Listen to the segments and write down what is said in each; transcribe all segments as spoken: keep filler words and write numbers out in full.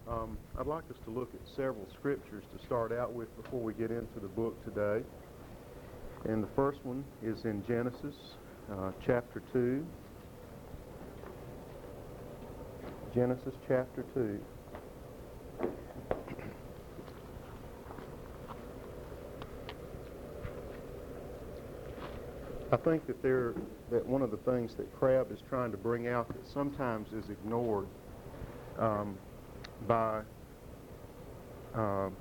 Um, I'd like us to look at several scriptures to start out with before we get into the book today. And the first one is in Genesis uh, chapter two. Genesis chapter two. I think that there that one of the things that Crabb is trying to bring out that sometimes is ignored um, by uh,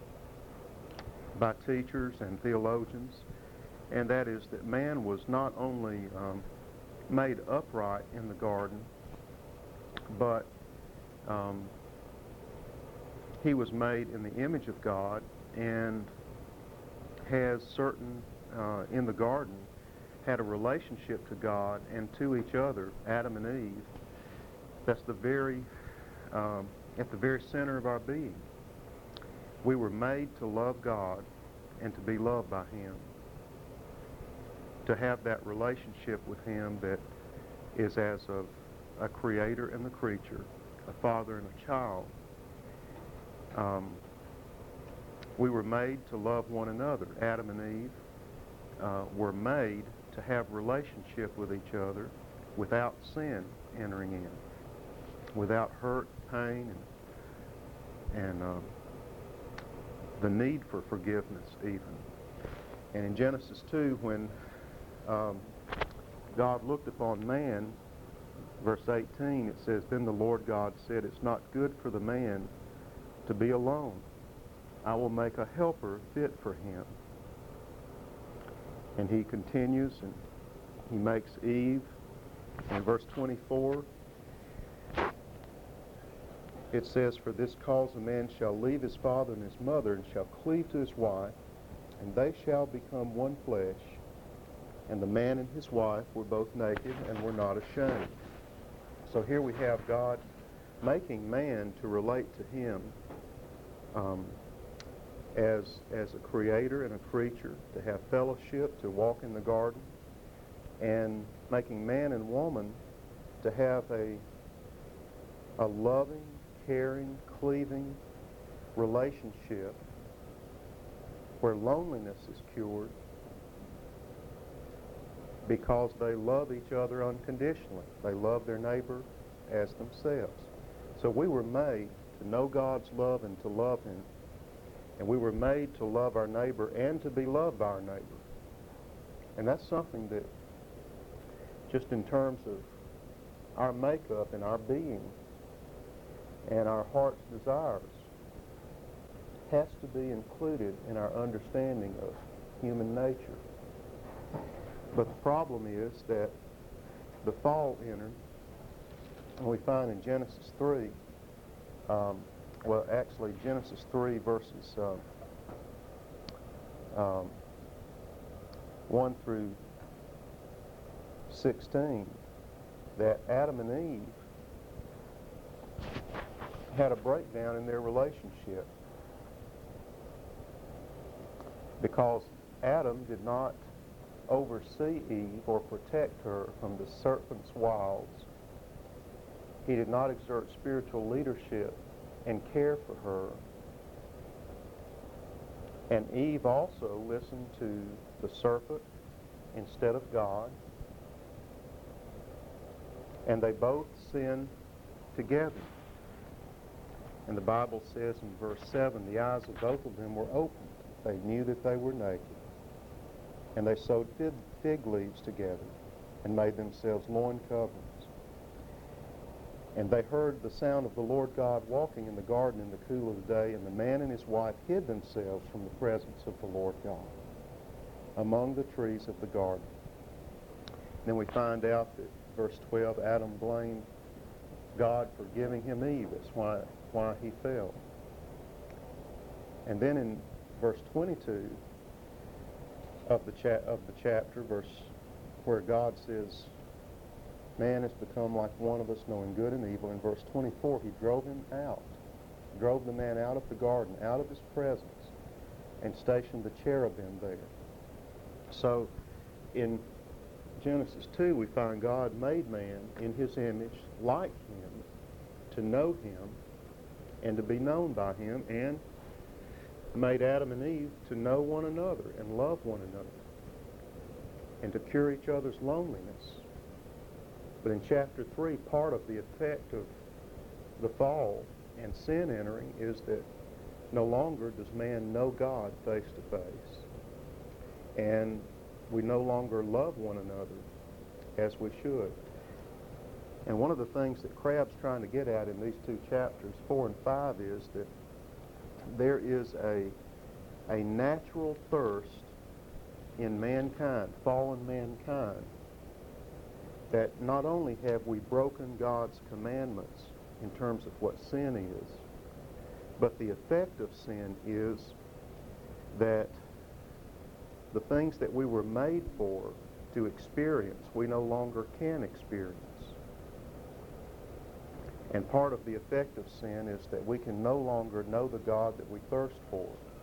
by teachers and theologians, and that is that man was not only um, made upright in the garden, but um, he was made in the image of God and has certain, uh, in the garden, had a relationship to God and to each other, Adam and Eve. That's the very, um, at the very center of our being. We were made to love God and to be loved by Him, to have that relationship with Him that is as of a creator and a creature, a father and a child. Um, we were made to love one another. Adam and Eve uh, were made to have relationship with each other without sin entering in, without hurt, pain, and, and uh, the need for forgiveness even. And in Genesis two, when um, God looked upon man, verse eighteen, it says, "Then the Lord God said, it's not good for the man to be alone. I will make a helper fit for him." And he continues and he makes Eve. In verse twenty-four, it says, "For this cause a man shall leave his father and his mother and shall cleave to his wife, and they shall become one flesh. And the man and his wife were both naked and were not ashamed." So here we have God making man to relate to him um, as, as a creator and a creature, to have fellowship, to walk in the garden, and making man and woman to have a, a loving, caring, cleaving relationship where loneliness is cured because they love each other unconditionally. They love their neighbor as themselves. So we were made to know God's love and to love Him. And we were made to love our neighbor and to be loved by our neighbor. And that's something that, just in terms of our makeup and our being and our heart's desires, has to be included in our understanding of human nature. But the problem is that the fall entered, and we find in Genesis three, um, well, actually Genesis three verses um, um, one through sixteen, that Adam and Eve had a breakdown in their relationship because Adam did not oversee Eve or protect her from the serpent's wiles. He did not exert spiritual leadership and care for her. And Eve also listened to the serpent instead of God. And they both sinned together. And the Bible says in verse seven, the eyes of both of them were opened. They knew that they were naked. And they sewed fig, fig leaves together and made themselves loin coverings. And they heard the sound of the Lord God walking in the garden in the cool of the day, and the man and his wife hid themselves from the presence of the Lord God among the trees of the garden. Then we find out that verse twelve, Adam blamed God for giving him Eve. That's why, why he fell. And then in verse twenty-two of the, cha- of the chapter, verse where God says, man has become like one of us, knowing good and evil. In verse twenty-four, he drove him out, drove the man out of the garden, out of his presence, and stationed the cherubim there. So in Genesis two, we find God made man in his image, like him, to know him, and to be known by him, and made Adam and Eve to know one another and love one another and to cure each other's loneliness. But in chapter three, part of the effect of the fall and sin entering is that no longer does man know God face to face, and we no longer love one another as we should. And one of the things that Crabb's trying to get at in these two chapters, four and five, is that there is a, a natural thirst in mankind, fallen mankind, that not only have we broken God's commandments in terms of what sin is, but the effect of sin is that the things that we were made for to experience, we no longer can experience. And part of the effect of sin is that we can no longer know the God that we thirst for,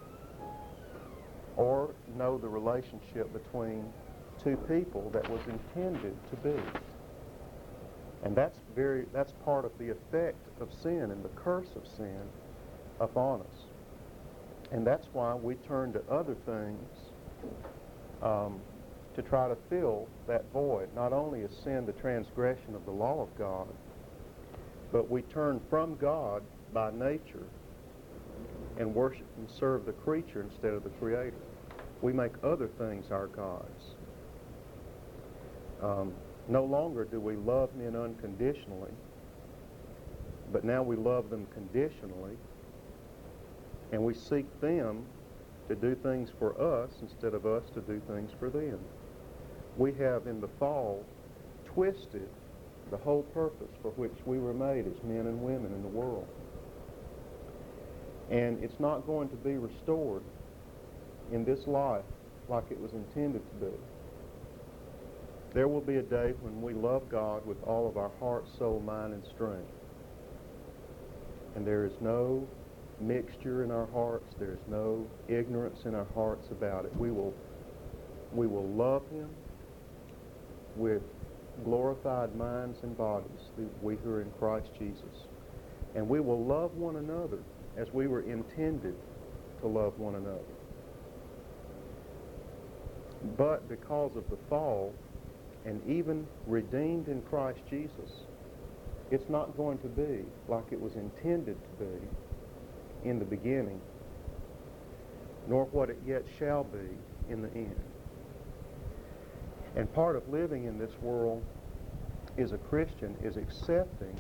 or know the relationship between two people that was intended to be. And that's very that's part of the effect of sin and the curse of sin upon us. And that's why we turn to other things um, to try to fill that void. Not only is sin the transgression of the law of God, but we turn from God by nature and worship and serve the creature instead of the Creator. We make other things our gods. Um, no longer do we love men unconditionally, but now we love them conditionally, and we seek them to do things for us instead of us to do things for them. We have in the fall twisted the whole purpose for which we were made as men and women in the world. And it's not going to be restored in this life like it was intended to be. There will be a day when we love God with all of our heart, soul, mind, and strength. And there is no mixture in our hearts. There is no ignorance in our hearts about it. We will, we will love Him with glorified minds and bodies, we who are in Christ Jesus. And we will love one another as we were intended to love one another. But because of the fall, and even redeemed in Christ Jesus, it's not going to be like it was intended to be in the beginning, nor what it yet shall be in the end. And part of living in this world as a Christian is accepting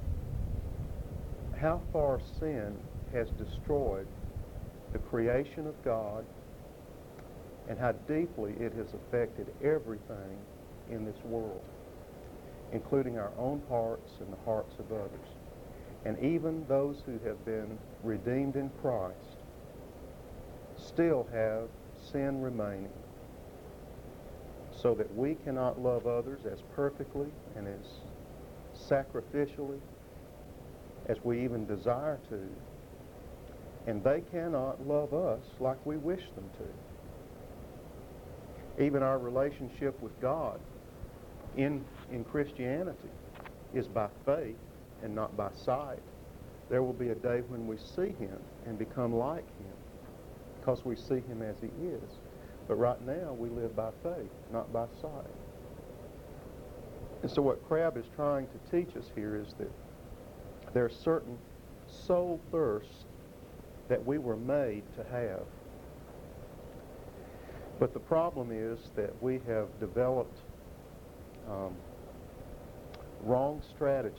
how far sin has destroyed the creation of God and how deeply it has affected everything in this world, including our own hearts and the hearts of others. And even those who have been redeemed in Christ still have sin remaining, so that we cannot love others as perfectly and as sacrificially as we even desire to, and they cannot love us like we wish them to. Even our relationship with God in, in Christianity is by faith and not by sight. There will be a day when we see Him and become like Him because we see Him as He is. But right now, we live by faith, not by sight. And so what Crabb is trying to teach us here is that there are certain soul thirsts that we were made to have. But the problem is that we have developed um, wrong strategies,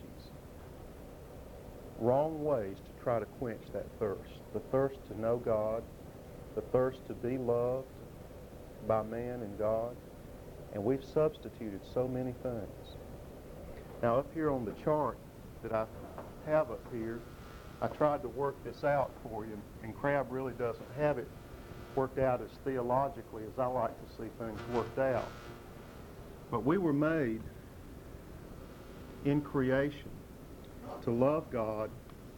wrong ways to try to quench that thirst. The thirst to know God, the thirst to be loved by man and God, and we've substituted so many things. Now up here on the chart that I have up here, I tried to work this out for you, and Crabb really doesn't have it worked out as theologically as I like to see things worked out. But we were made in creation to love God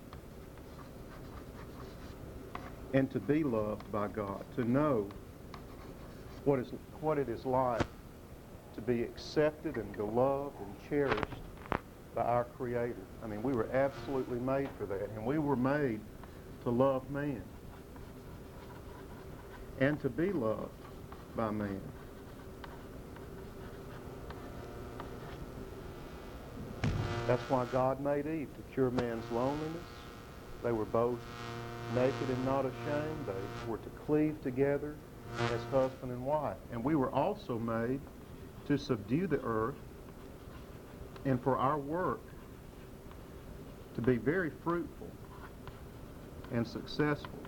and to be loved by God, to know what is what it is like to be accepted and beloved and cherished by our Creator. I mean, we were absolutely made for that. And we were made to love man and to be loved by man. That's why God made Eve, to cure man's loneliness. They were both naked and not ashamed. They were to cleave together as husband and wife. And we were also made to subdue the earth and for our work to be very fruitful and successful.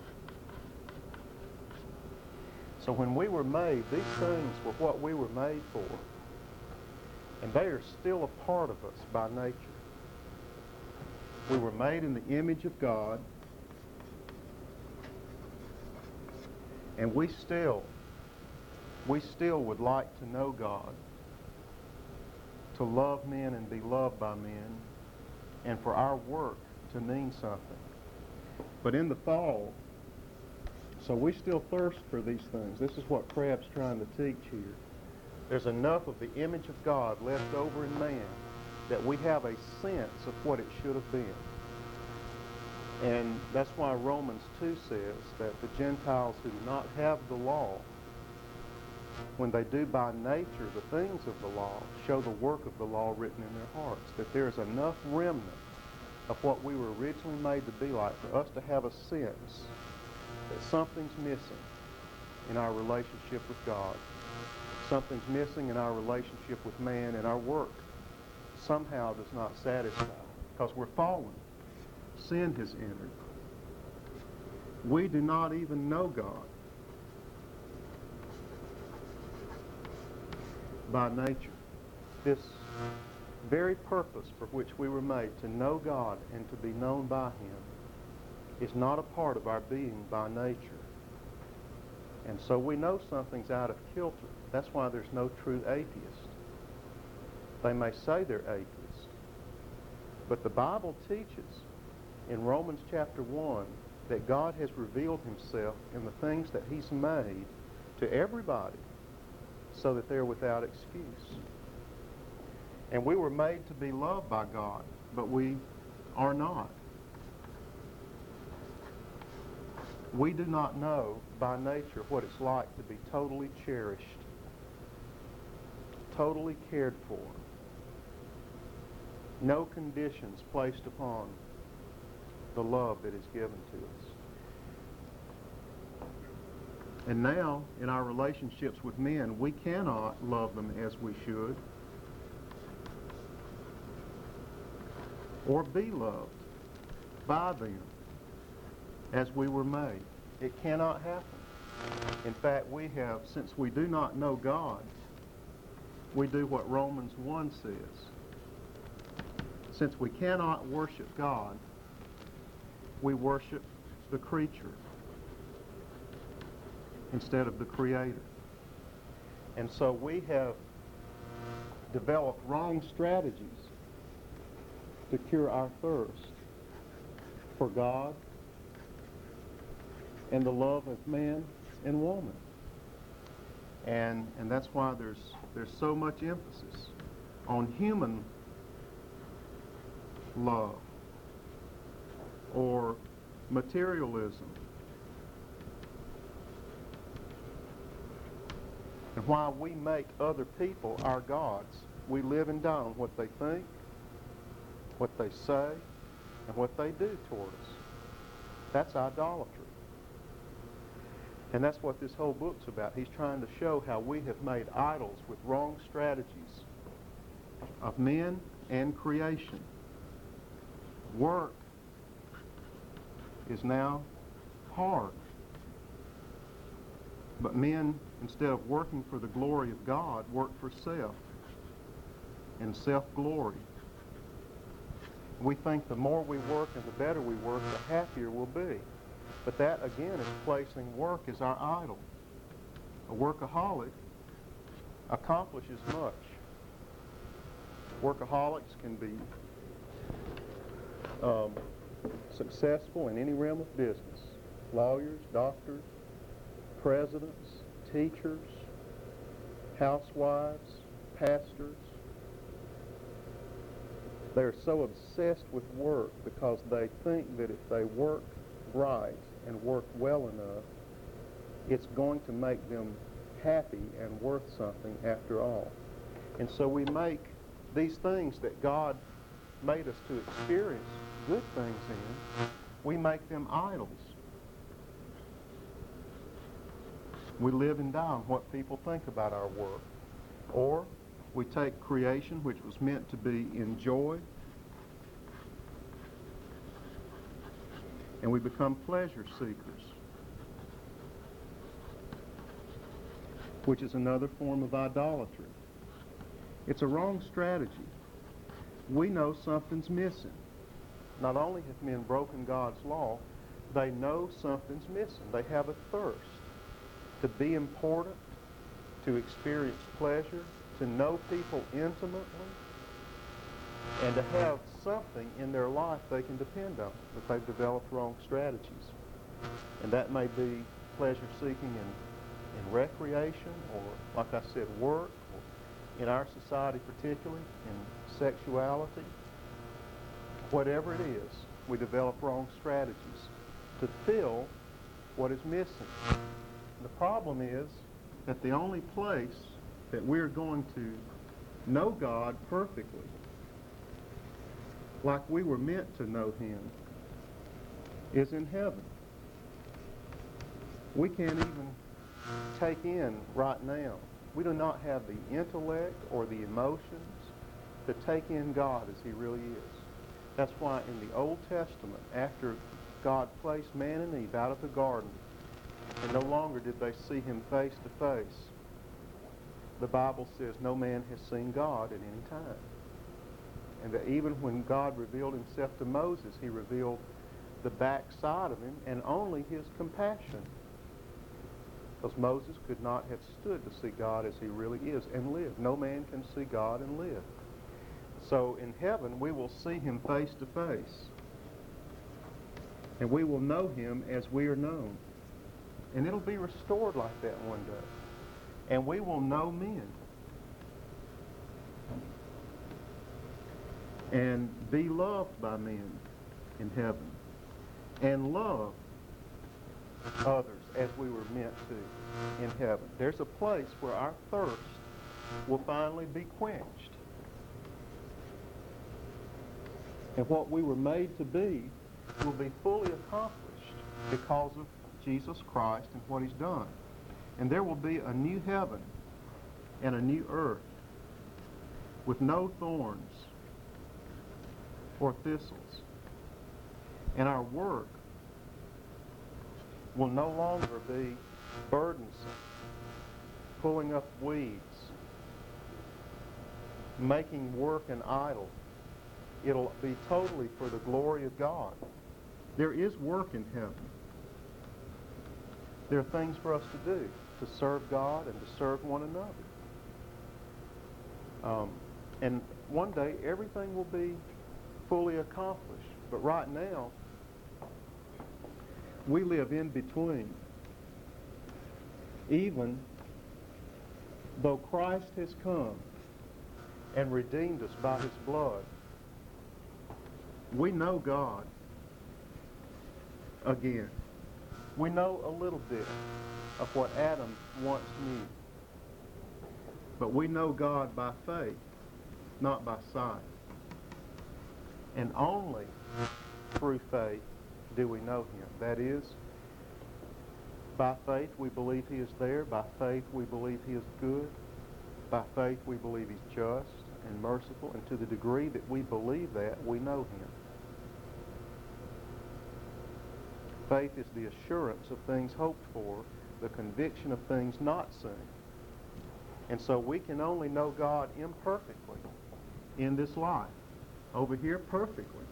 So when we were made, these things were what we were made for. And they are still a part of us by nature. We were made in the image of God, and we still, we still would like to know God, to love men and be loved by men, and for our work to mean something. But in the fall, so we still thirst for these things. This is what Crabb's trying to teach here. There's enough of the image of God left over in man that we have a sense of what it should have been. And that's why Romans two says that the Gentiles who do not have the law, when they do by nature the things of the law, show the work of the law written in their hearts. That there is enough remnant of what we were originally made to be like for us to have a sense that something's missing in our relationship with God. Something's missing in our relationship with man, and our work somehow does not satisfy because we're fallen. Sin has entered. We do not even know God by nature. This very purpose for which we were made, to know God and to be known by Him, is not a part of our being by nature. And so we know something's out of kilter. That's why there's no true atheist. They may say they're atheists, but the Bible teaches in Romans chapter one that God has revealed Himself in the things that He's made to everybody so that they're without excuse. And we were made to be loved by God, but we are not. We do not know by nature what it's like to be totally cherished, totally cared for. No conditions placed upon the love that is given to us. And now, in our relationships with men, we cannot love them as we should, or be loved by them as we were made. It cannot happen. In fact, we have, since we do not know God, we do what Romans one says. Since we cannot worship God, we worship the creature instead of the Creator. And so we have developed wrong strategies to cure our thirst for God and the love of man and woman. And, and that's why there's, there's so much emphasis on human love or materialism. And why we make other people our gods. We live and die on what they think, what they say, and what they do toward us. That's idolatry. And that's what this whole book's about. He's trying to show how we have made idols with wrong strategies of men and creation. Work is now hard. But men, instead of working for the glory of God, work for self and self-glory. We think the more we work and the better we work, the happier we'll be. But that, again, is placing work as our idol. A workaholic accomplishes much. Workaholics can be um, successful in any realm of business. Lawyers, doctors, presidents, teachers, housewives, pastors. They're so obsessed with work because they think that if they work right and work well enough, it's going to make them happy and worth something after all. And so we make these things that God made us to experience good things in, we make them idols. We live and die on what people think about our work. Or we take creation, which was meant to be enjoyed, and we become pleasure seekers, which is another form of idolatry. It's a wrong strategy. We know something's missing. Not only have men broken God's law, they know something's missing. They have a thirst to be important, to experience pleasure, to know people intimately, and to have something in their life they can depend on, but they've developed wrong strategies. And that may be pleasure seeking in, in recreation, or, like I said, work, or in our society particularly, in sexuality. Whatever it is, we develop wrong strategies to fill what is missing. The problem is that the only place that we're going to know God perfectly, like we were meant to know Him, is in heaven. We can't even take in right now. We do not have the intellect or the emotions to take in God as He really is. That's why in the Old Testament, after God placed man and Eve out of the garden, and no longer did they see Him face to face, the Bible says no man has seen God at any time. And that even when God revealed Himself to Moses, He revealed the backside of Him and only His compassion. Because Moses could not have stood to see God as He really is and live. No man can see God and live. So in heaven, we will see Him face to face. And we will know Him as we are known. And it'll be restored like that one day. And we will know men. And be loved by men in heaven. And love others as we were meant to in heaven. There's a place where our thirst will finally be quenched. And what we were made to be will be fully accomplished because of Jesus Christ and what He's done. And there will be a new heaven and a new earth with no thorns or thistles. And our work will no longer be burdensome, pulling up weeds, making work an idol. It'll be totally for the glory of God. There is work in heaven. There are things for us to do, to serve God and to serve one another. Um, and one day, everything will be fully accomplished. But right now, we live in between. Even though Christ has come and redeemed us by His blood, we know God again. We know a little bit of what Adam once knew. But we know God by faith, not by sight. And only through faith do we know Him. That is, by faith we believe He is there. By faith we believe He is good. By faith we believe He's just and merciful. And to the degree that we believe that, we know Him. Faith is the assurance of things hoped for, the conviction of things not seen. And so we can only know God imperfectly in this life. Over here, perfectly.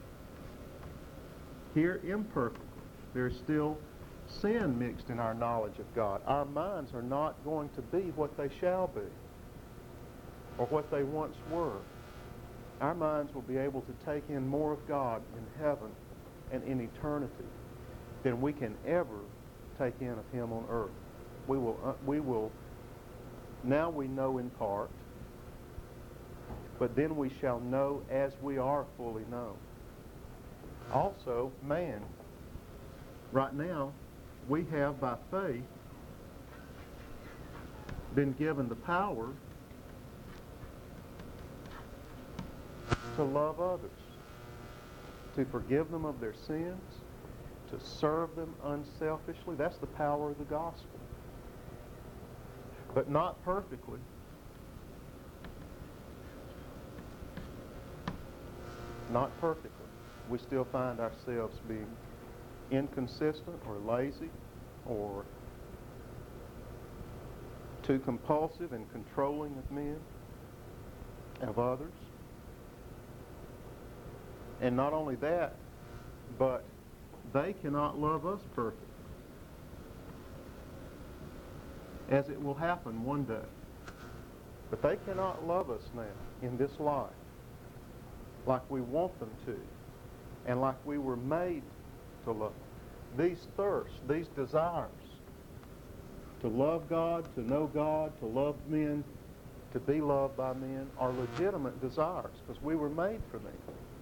Here, imperfectly. There's still sin mixed in our knowledge of God. Our minds are not going to be what they shall be or what they once were. Our minds will be able to take in more of God in heaven and in eternity than we can ever take in of Him on earth. We will, uh, we will, now we know in part, but then we shall know as we are fully known. Also, man, right now, we have by faith been given the power to love others, to forgive them of their sins, to serve them unselfishly. That's the power of the gospel. But not perfectly. Not perfectly. We still find ourselves being inconsistent or lazy or too compulsive and controlling of men, of others. And not only that, but they cannot love us perfectly, as it will happen one day. But they cannot love us now in this life like we want them to and like we were made to love. These thirsts, these desires to love God, to know God, to love men, to be loved by men are legitimate desires because we were made for them.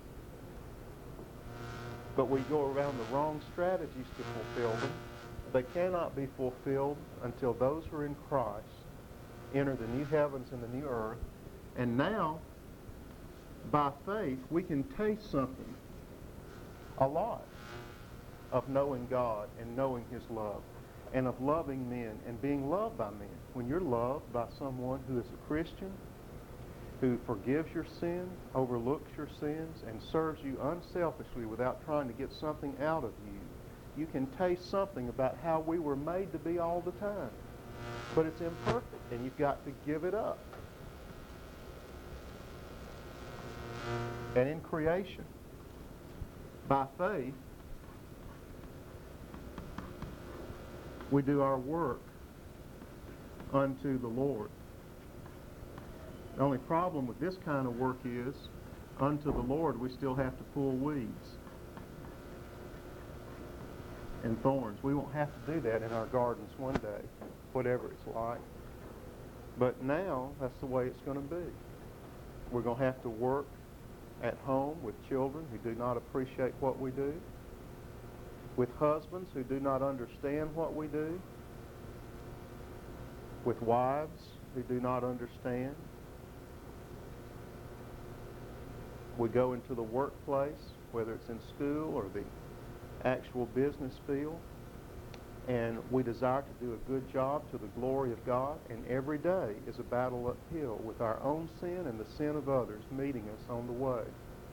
But we go around the wrong strategies to fulfill them. They cannot be fulfilled until those who are in Christ enter the new heavens and the new earth. And now, by faith, we can taste something, a lot, of knowing God and knowing His love, and of loving men and being loved by men. When you're loved by someone who is a Christian, who forgives your sin, overlooks your sins, and serves you unselfishly without trying to get something out of you, you can taste something about how we were made to be all the time. But it's imperfect, and you've got to give it up. And in creation, by faith, we do our work unto the Lord. The only problem with this kind of work is, unto the Lord, we still have to pull weeds and thorns. We won't have to do that in our gardens one day, whatever it's like. But now, that's the way it's going to be. We're going to have to work at home with children who do not appreciate what we do, with husbands who do not understand what we do, with wives who do not understand. We go into the workplace, whether it's in school or the actual business field, and we desire to do a good job to the glory of God, and every day is a battle uphill with our own sin and the sin of others meeting us on the way.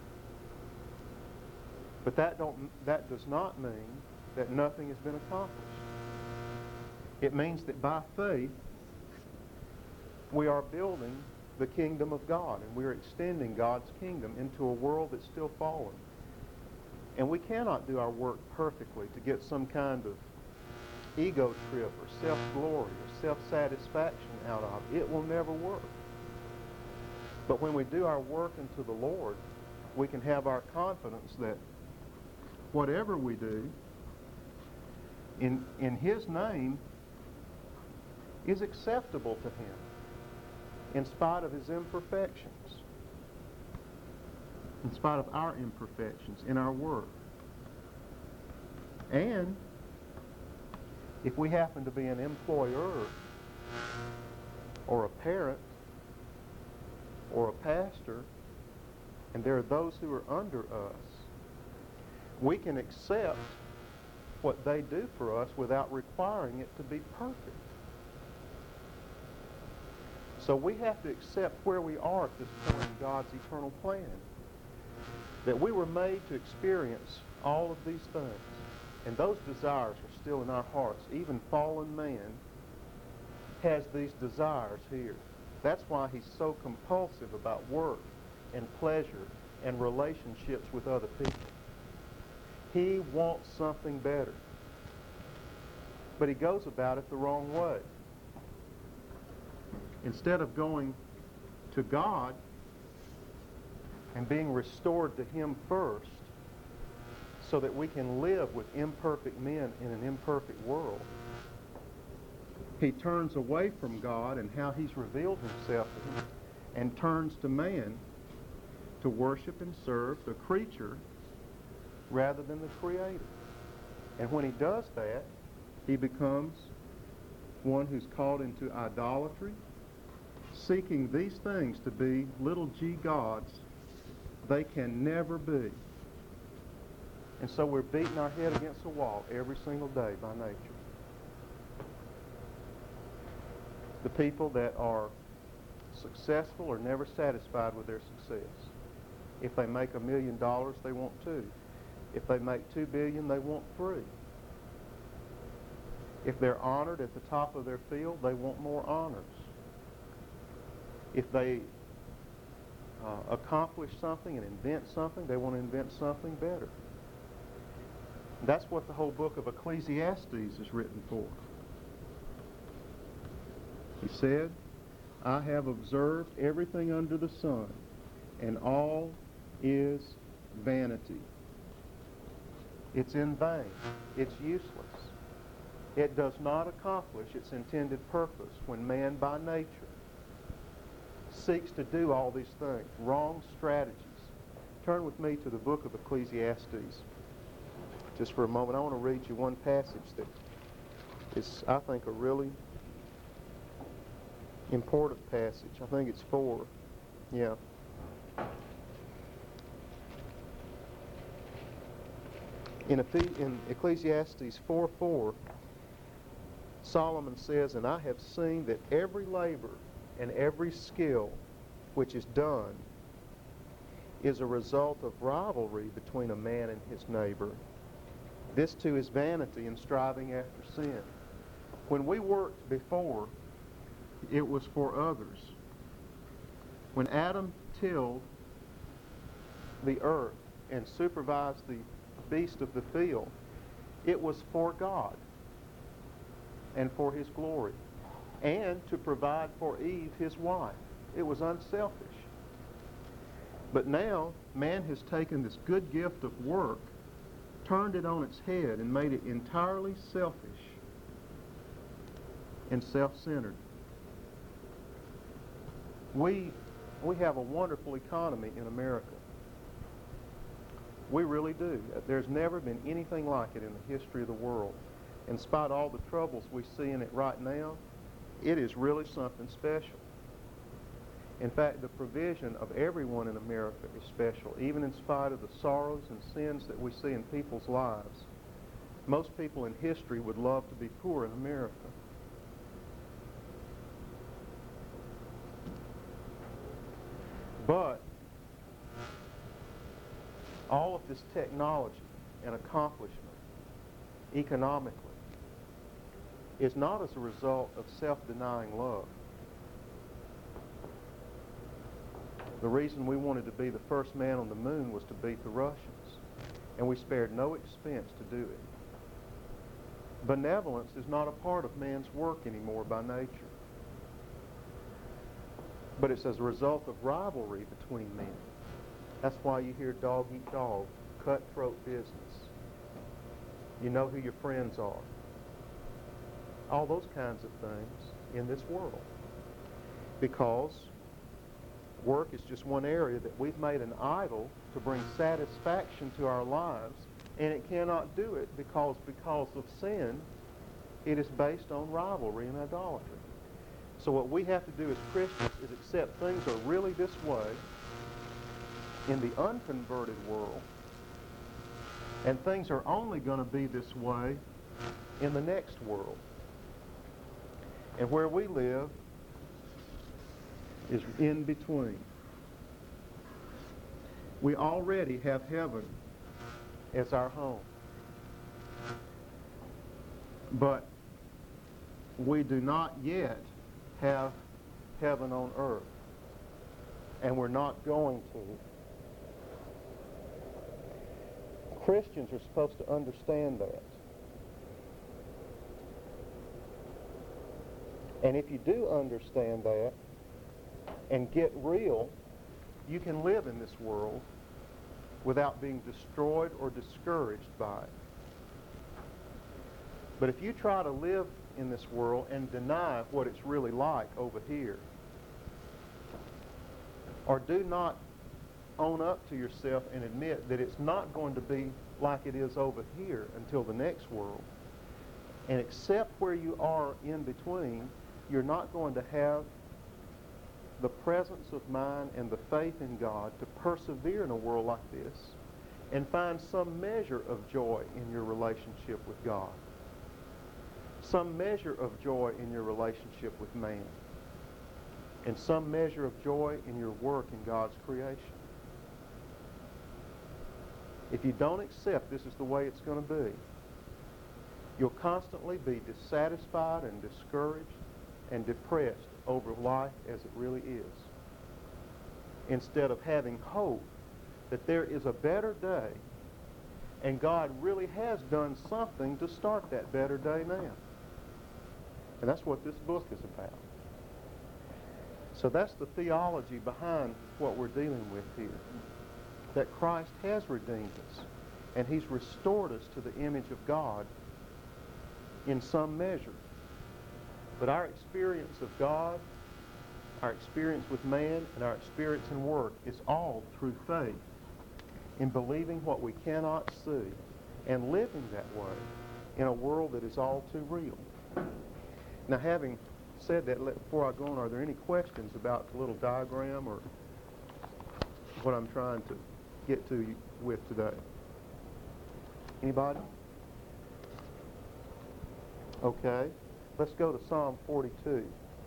But that don't that does not mean that nothing has been accomplished. It means that by faith we are building the kingdom of God, and we are extending God's kingdom into a world that's still fallen. And we cannot do our work perfectly to get some kind of ego trip or self-glory or self-satisfaction out of it. It will never work. But when we do our work unto the Lord, we can have our confidence that whatever we do in, in His name is acceptable to Him in spite of His imperfections, in spite of our imperfections in our work. And if we happen to be an employer or a parent or a pastor, and there are those who are under us, we can accept what they do for us without requiring it to be perfect. So we have to accept where we are at this point in God's eternal plan. That we were made to experience all of these things. And those desires are still in our hearts. Even fallen man has these desires here. That's why he's so compulsive about work and pleasure and relationships with other people. He wants something better. But he goes about it the wrong way. Instead of going to God and being restored to Him first so that we can live with imperfect men in an imperfect world, he turns away from God and how He's revealed Himself to him and turns to man to worship and serve the creature rather than the Creator. And when he does that, he becomes one who's caught into idolatry, seeking these things to be little g gods they can never be. And so we're beating our head against the wall every single day by nature. The people that are successful are never satisfied with their success. If they make a million dollars, they want two. If they make two billion, they want three. If they're honored at the top of their field, they want more honors. If they uh, accomplish something and invent something, they want to invent something better. That's what the whole book of Ecclesiastes is written for. He said, I have observed everything under the sun, and all is vanity. It's in vain. It's useless. It does not accomplish its intended purpose when man by nature seeks to do all these things. Wrong strategies. Turn with me to the book of Ecclesiastes just for a moment. I want to read you one passage that is, I think, a really important passage. I think it's four. Yeah. In, in Ecclesiastes four four, Solomon says, and I have seen that every labor and every skill which is done is a result of rivalry between a man and his neighbor. This too is vanity and striving after sin. When we worked before, it was for others. When Adam tilled the earth and supervised the beast of the field, it was for God and for his glory, and to provide for Eve, his wife. It was unselfish. But now, man has taken this good gift of work, turned it on its head, and made it entirely selfish and self-centered. We, we have a wonderful economy in America. We really do. There's never been anything like it in the history of the world. In spite of all the troubles we see in it right now, it is really something special. In fact, the provision of everyone in America is special, even in spite of the sorrows and sins that we see in people's lives. Most people in history would love to be poor in America. But all of this technology and accomplishment economically is not as a result of self-denying love. The reason we wanted to be the first man on the moon was to beat the Russians, and we spared no expense to do it. Benevolence is not a part of man's work anymore by nature, but it's as a result of rivalry between men. That's why you hear dog eat dog, cutthroat business. You know who your friends are. All those kinds of things in this world. Because work is just one area that we've made an idol to bring satisfaction to our lives, and it cannot do it because, because of sin, it is based on rivalry and idolatry. So what we have to do as Christians is accept things are really this way in the unconverted world, and things are only going to be this way in the next world. And where we live is in between. We already have heaven as our home. But we do not yet have heaven on earth. And we're not going to. Christians are supposed to understand that. And if you do understand that and get real, you can live in this world without being destroyed or discouraged by it. But if you try to live in this world and deny what it's really like over here, or do not own up to yourself and admit that it's not going to be like it is over here until the next world, and accept where you are in between, you're not going to have the presence of mind and the faith in God to persevere in a world like this and find some measure of joy in your relationship with God, some measure of joy in your relationship with man, and some measure of joy in your work in God's creation. If you don't accept this is the way it's going to be, you'll constantly be dissatisfied and discouraged and depressed over life as it really is, instead of having hope that there is a better day and God really has done something to start that better day now. And that's what this book is about. So that's the theology behind what we're dealing with here, that Christ has redeemed us and He's restored us to the image of God in some measure. But our experience of God, our experience with man, and our experience in work is all through faith in believing what we cannot see and living that way in a world that is all too real. Now, having said that, let, before I go on, are there any questions about the little diagram or what I'm trying to get to you with today? Anybody? Okay. Let's go to Psalm forty-two.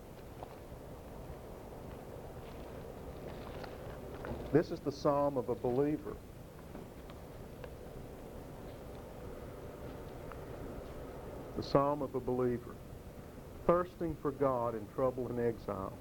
This is the psalm of a believer. The psalm of a believer, thirsting for God in trouble and exile.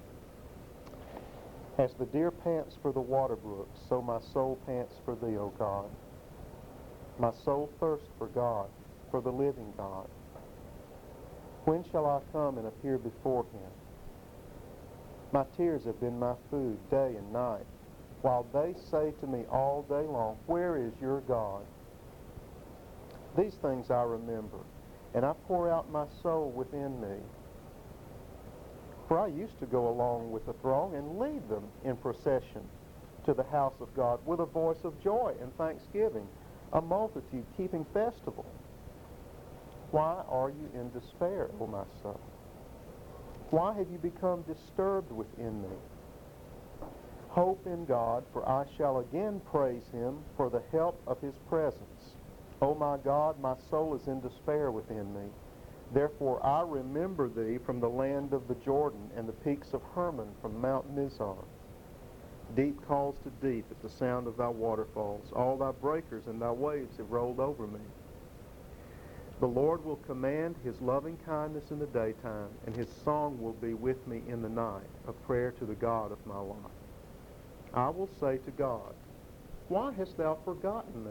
As the deer pants for the water brooks, so my soul pants for Thee, O God. My soul thirsts for God, for the living God. When shall I come and appear before Him? My tears have been my food day and night, while they say to me all day long, where is your God? These things I remember, and I pour out my soul within me. For I used to go along with the throng and lead them in procession to the house of God with a voice of joy and thanksgiving, a multitude keeping festival. Why are you in despair, O my soul? Why have you become disturbed within me? Hope in God, for I shall again praise Him for the help of His presence. O my God, my soul is in despair within me. Therefore I remember Thee from the land of the Jordan and the peaks of Hermon from Mount Mizar. Deep calls to deep at the sound of Thy waterfalls. All Thy breakers and Thy waves have rolled over me. The Lord will command His loving kindness in the daytime, and His song will be with me in the night, a prayer to the God of my life. I will say to God, why hast Thou forgotten me?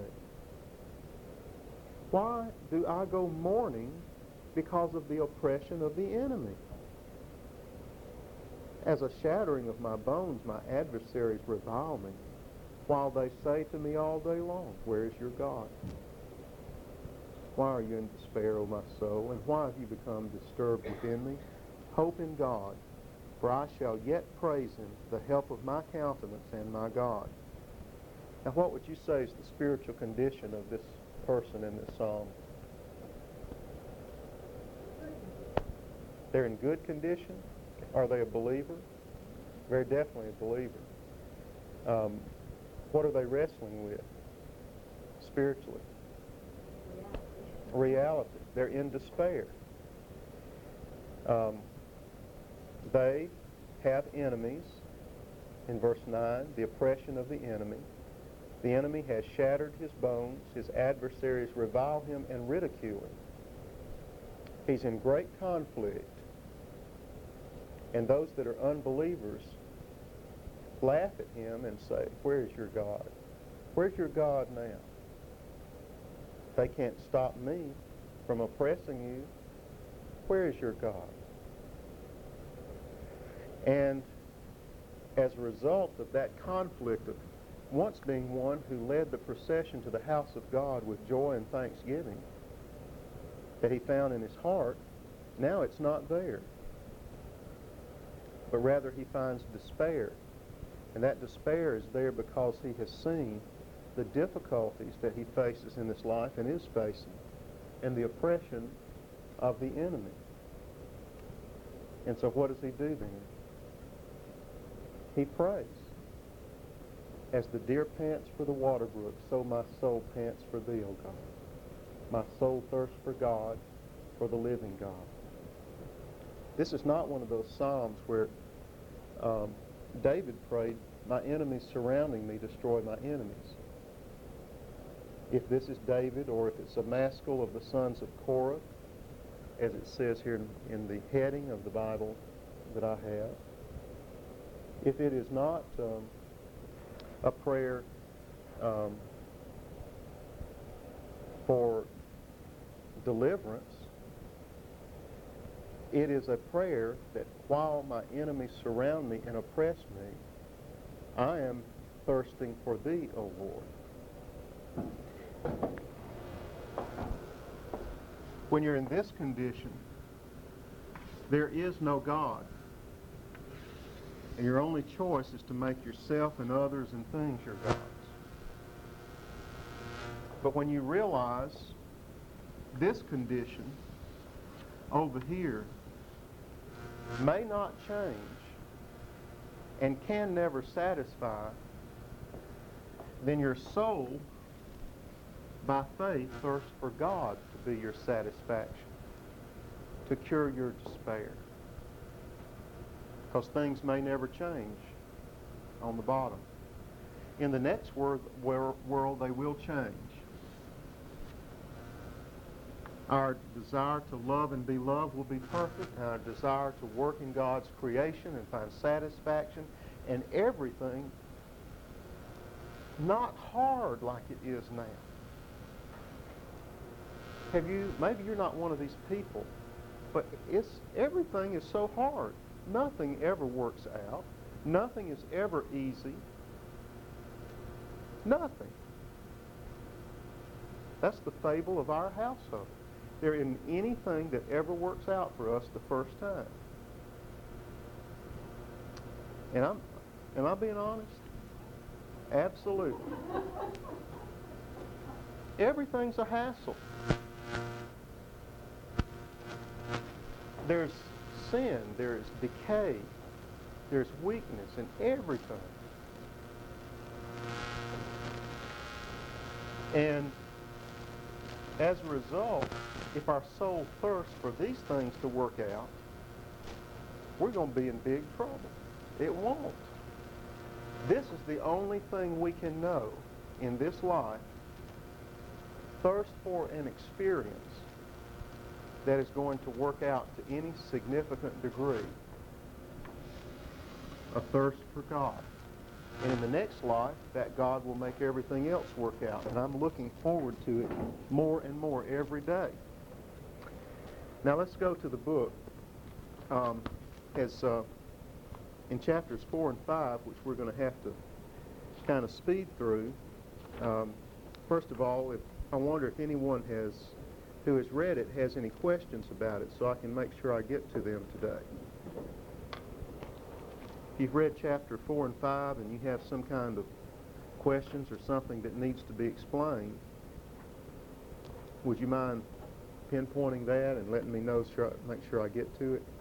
Why do I go mourning because of the oppression of the enemy? As a shattering of my bones, my adversaries revile me, while they say to me all day long, where is your God? Why are you in despair, O my soul, and why have you become disturbed within me? Hope in God, for I shall yet praise Him, the help of my countenance and my God. Now, what would you say is the spiritual condition of this person in this psalm? They're in good condition? Are they a believer? Very definitely a believer. Um, what are they wrestling with spiritually? Reality. They're in despair. Um, they have enemies. In verse nine, the oppression of the enemy. The enemy has shattered his bones. His adversaries revile him and ridicule him. He's in great conflict. And those that are unbelievers laugh at him and say, where is your God? Where's your God now? They can't stop me from oppressing you. Where is your God? And as a result of that conflict of once being one who led the procession to the house of God with joy and thanksgiving that he found in his heart, now it's not there. But rather he finds despair And that despair is there because he has seen the difficulties that he faces in this life and is facing, and the oppression of the enemy. And so what does he do then? He prays. As the deer pants for the water brook, so my soul pants for thee, O God. My soul thirsts for God, for the living God. This is not one of those psalms where um, David prayed, my enemies surrounding me, destroy my enemies. If this is David, or if it's a maskil of the sons of Korah, as it says here in, in the heading of the Bible that I have, if it is not um, a prayer um, for deliverance, it is a prayer that while my enemies surround me and oppress me, I am thirsting for thee, O Lord. When you're in this condition, there is no God. And your only choice is to make yourself and others and things your gods. But when you realize this condition over here may not change and can never satisfy, then your soul, by faith, thirsts for God to be your satisfaction, to cure your despair. Because things may never change on the bottom. In the next wor- wor- world, they will change. Our desire to love and be loved will be perfect. Our desire to work in God's creation and find satisfaction and everything not hard like it is now. Have you, maybe you're not one of these people, but it's, everything is so hard. Nothing ever works out. Nothing is ever easy. Nothing. That's the fable of our household. There isn't anything that ever works out for us the first time. And I'm, am I being honest? Absolutely. Everything's a hassle. There's sin, there's decay, there's weakness in everything. And as a result, if our soul thirsts for these things to work out, we're going to be in big trouble. It won't. This is the only thing we can know in this life. Thirst for an experience that is going to work out to any significant degree. A thirst for God. And in the next life, that God will make everything else work out. And I'm looking forward to it more and more every day. Now let's go to the book. Um, as uh, in chapters four and five, which we're going to have to kind of speed through. Um, first of all, if, I wonder if anyone has, who has read it, has any questions about it, so I can make sure I get to them today. If you've read chapter four and five and you have some kind of questions or something that needs to be explained, would you mind pinpointing that and letting me know, so I, make sure I get to it?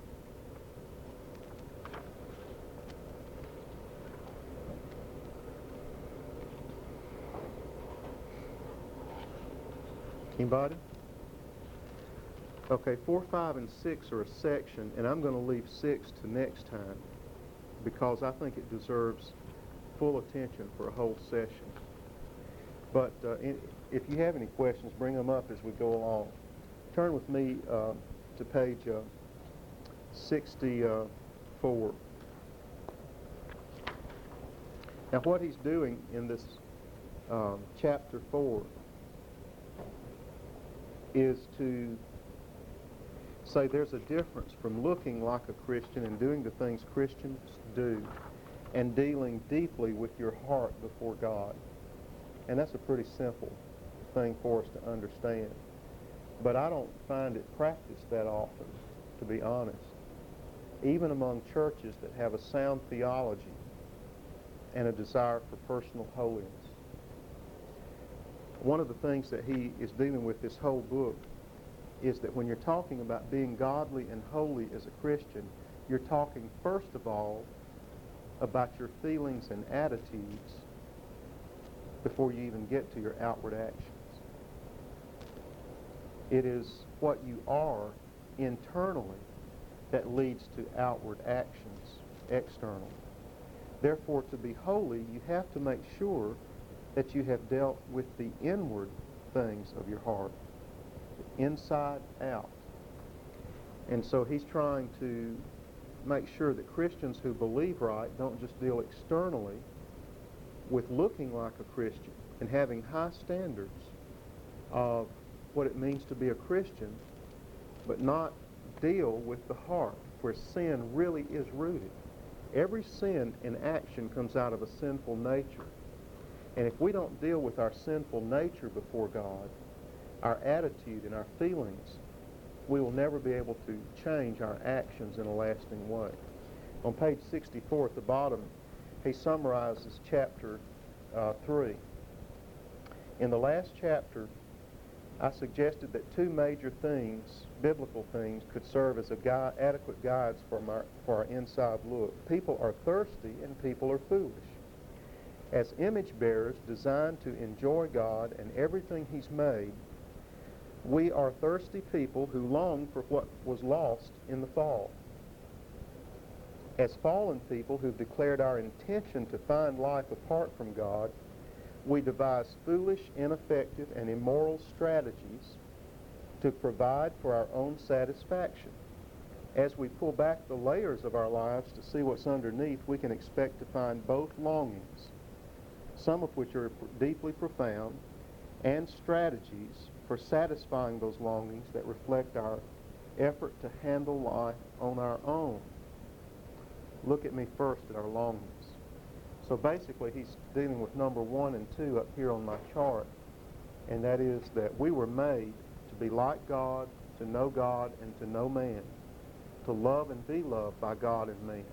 Anybody? Okay, four, five, and six are a section, and I'm going to leave six to next time because I think it deserves full attention for a whole session. But uh, in, if you have any questions, bring them up as we go along. Turn with me uh, to page uh, sixty-four. Now what he's doing in this um, chapter four is to say there's a difference from looking like a Christian and doing the things Christians do and dealing deeply with your heart before God. And that's a pretty simple thing for us to understand. But I don't find it practiced that often, to be honest. Even among churches that have a sound theology, and a desire for personal holiness. One of the things that he is dealing with this whole book is that when you're talking about being godly and holy as a Christian, you're talking first of all about your feelings and attitudes before you even get to your outward actions. It is what you are internally that leads to outward actions externally. Therefore, to be holy, you have to make sure that you have dealt with the inward things of your heart, inside out. And so he's trying to make sure that Christians who believe right don't just deal externally with looking like a Christian and having high standards of what it means to be a Christian, but not deal with the heart where sin really is rooted. Every sin in action comes out of a sinful nature. And if we don't deal with our sinful nature before God, our attitude and our feelings, we will never be able to change our actions in a lasting way. On page sixty-four at the bottom, he summarizes chapter uh, three. In the last chapter, I suggested that two major things, biblical things, could serve as a gui- adequate guides for our, for our inside look. People are thirsty and people are foolish. As image bearers designed to enjoy God and everything He's made, we are thirsty people who long for what was lost in the fall. As fallen people who've declared our intention to find life apart from God, we devise foolish, ineffective, and immoral strategies to provide for our own satisfaction. As we pull back the layers of our lives to see what's underneath, we can expect to find both longings, some of which are deeply profound, and strategies for satisfying those longings that reflect our effort to handle life on our own. Look at me first at our longings. So basically, he's dealing with number one and two up here on my chart, and that is that we were made to be like God, to know God, and to know man, to love and be loved by God and man.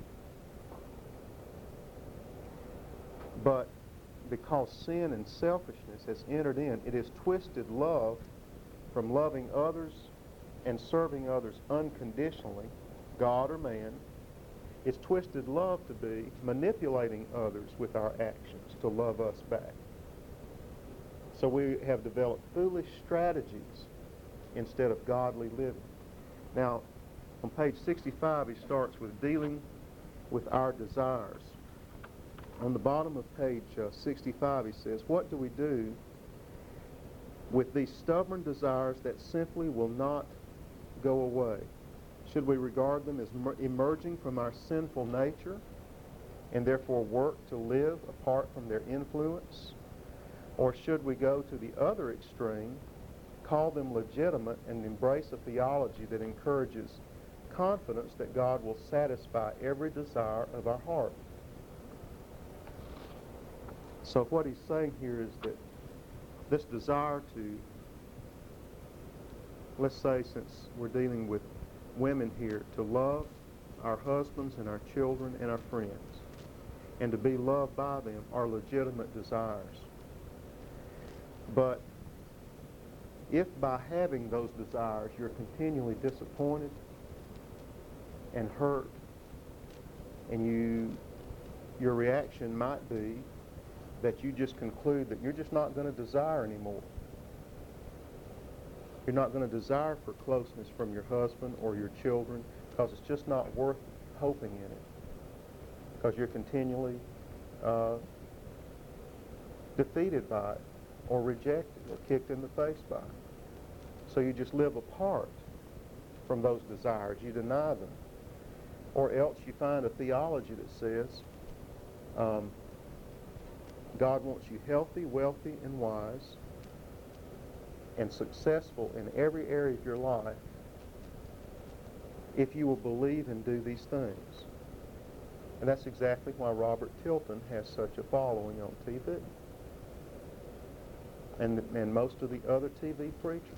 But because sin and selfishness has entered in, it has twisted love from loving others and serving others unconditionally, God or man. It's twisted love to be manipulating others with our actions to love us back. So we have developed foolish strategies instead of godly living. Now, on page sixty-five, he starts with dealing with our desires. On the bottom of page uh, sixty-five, he says, what do we do with these stubborn desires that simply will not go away? Should we regard them as emerging from our sinful nature and therefore work to live apart from their influence? Or should we go to the other extreme, call them legitimate, and embrace a theology that encourages confidence that God will satisfy every desire of our heart? So what he's saying here is that this desire to, let's say, since we're dealing with women here, to love our husbands and our children and our friends and to be loved by them are legitimate desires. But if by having those desires you're continually disappointed and hurt, and you your reaction might be that you just conclude that you're just not going to desire anymore. You're not going to desire for closeness from your husband or your children because it's just not worth hoping in it, because you're continually uh, defeated by it or rejected or kicked in the face by it. So you just live apart from those desires. You deny them. Or else you find a theology that says um, God wants you healthy, wealthy, and wise, and successful in every area of your life if you will believe and do these things. And that's exactly why Robert Tilton has such a following on T V. And, and most of the other T V preachers.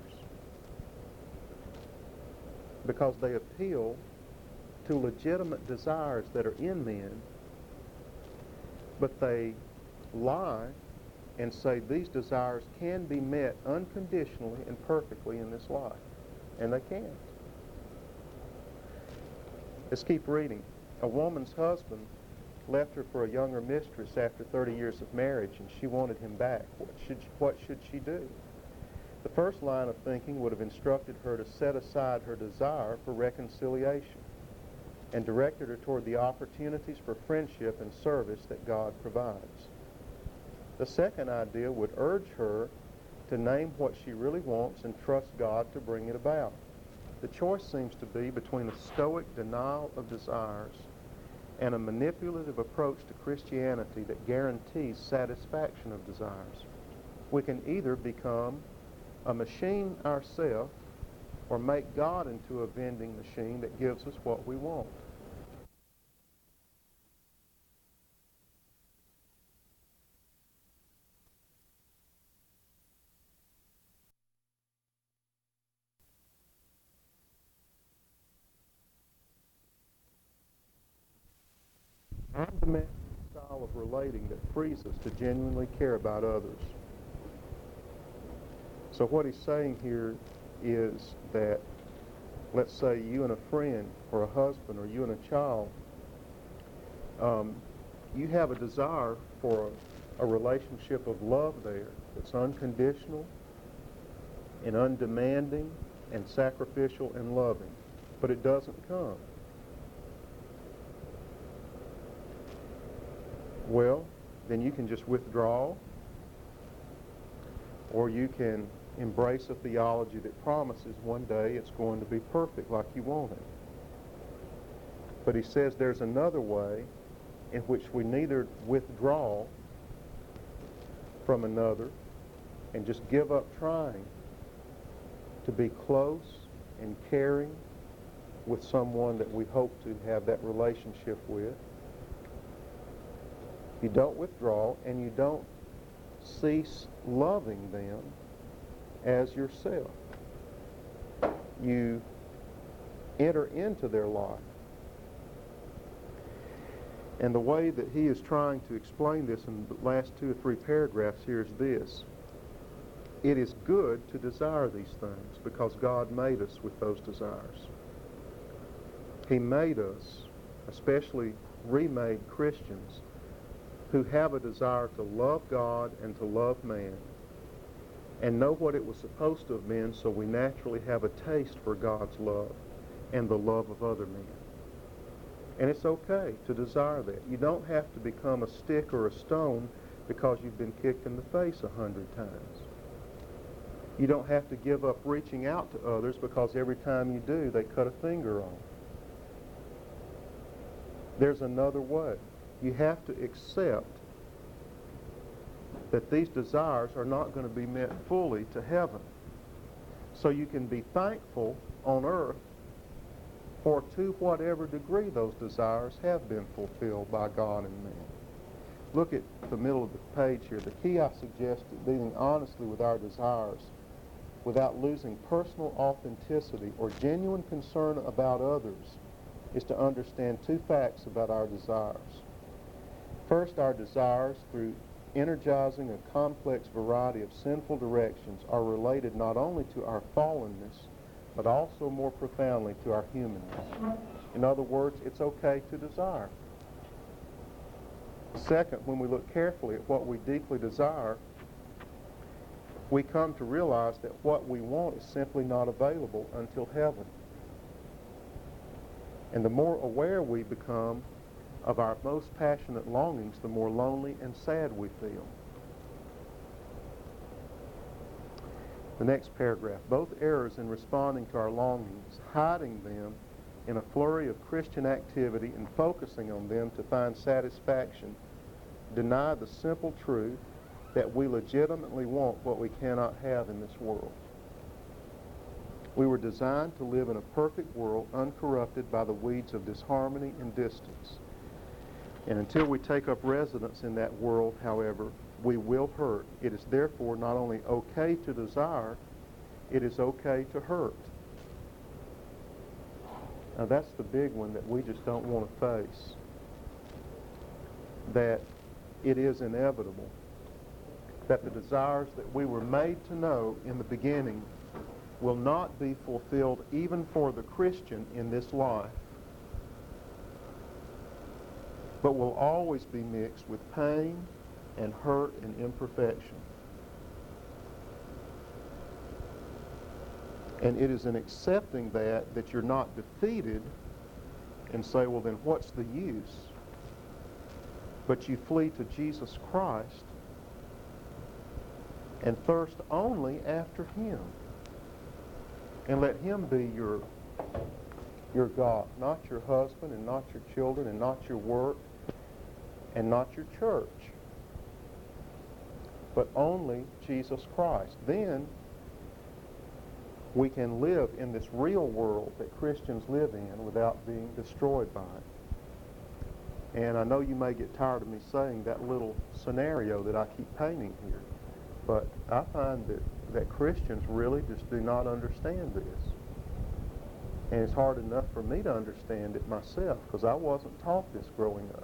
Because they appeal to legitimate desires that are in men, But they lie and say these desires can be met unconditionally and perfectly in this life. And they can't. Let's keep reading. A woman's husband left her for a younger mistress after thirty years of marriage, and she wanted him back. What should, what should she do? The first line of thinking would have instructed her to set aside her desire for reconciliation and directed her toward the opportunities for friendship and service that God provides. The second idea would urge her to name what she really wants and trust God to bring it about. The choice seems to be between a stoic denial of desires and a manipulative approach to Christianity that guarantees satisfaction of desires. We can either become a machine ourselves or make God into a vending machine that gives us what we want. I'm demanding a style of relating that frees us to genuinely care about others. So what he's saying here is that, let's say you and a friend or a husband or you and a child, um, you have a desire for a, a relationship of love there that's unconditional and undemanding and sacrificial and loving, but it doesn't come. Well, then you can just withdraw, or you can embrace a theology that promises one day it's going to be perfect like you want it. But he says there's another way in which we neither withdraw from another and just give up trying to be close and caring with someone that we hope to have that relationship with. You don't withdraw, and you don't cease loving them as yourself. You enter into their life. And the way that he is trying to explain this in the last two or three paragraphs here is this. It is good to desire these things because God made us with those desires. He made us, especially remade Christians, who have a desire to love God and to love man and know what it was supposed to have been, so we naturally have a taste for God's love and the love of other men. And it's okay to desire that. You don't have to become a stick or a stone because you've been kicked in the face a hundred times. You don't have to give up reaching out to others because every time you do, they cut a finger off. There's another way. You have to accept that these desires are not going to be met fully to heaven. So you can be thankful on earth for to whatever degree those desires have been fulfilled by God and man. Look at the middle of the page here. The key I suggest is dealing honestly with our desires without losing personal authenticity or genuine concern about others is to understand two facts about our desires. First, our desires, through energizing a complex variety of sinful directions, are related not only to our fallenness, but also more profoundly to our humanness. In other words, it's okay to desire. Second, when we look carefully at what we deeply desire, we come to realize that what we want is simply not available until heaven. And the more aware we become of our most passionate longings, the more lonely and sad we feel. The next paragraph. Both errors in responding to our longings, hiding them in a flurry of Christian activity and focusing on them to find satisfaction, deny the simple truth that we legitimately want what we cannot have in this world. We were designed to live in a perfect world uncorrupted by the weeds of disharmony and distance. And until we take up residence in that world, however, we will hurt. It is therefore not only okay to desire, it is okay to hurt. Now that's the big one that we just don't want to face. That it is inevitable that the desires that we were made to know in the beginning will not be fulfilled even for the Christian in this life, but will always be mixed with pain and hurt and imperfection. And it is in accepting that that you're not defeated and say, well, then what's the use? But you flee to Jesus Christ and thirst only after Him. And let Him be your, your God, not your husband and not your children and not your work and not your church, but only Jesus Christ. Then we can live in this real world that Christians live in without being destroyed by it. And I know you may get tired of me saying that little scenario that I keep painting here, but I find that, that Christians really just do not understand this. And it's hard enough for me to understand it myself because I wasn't taught this growing up.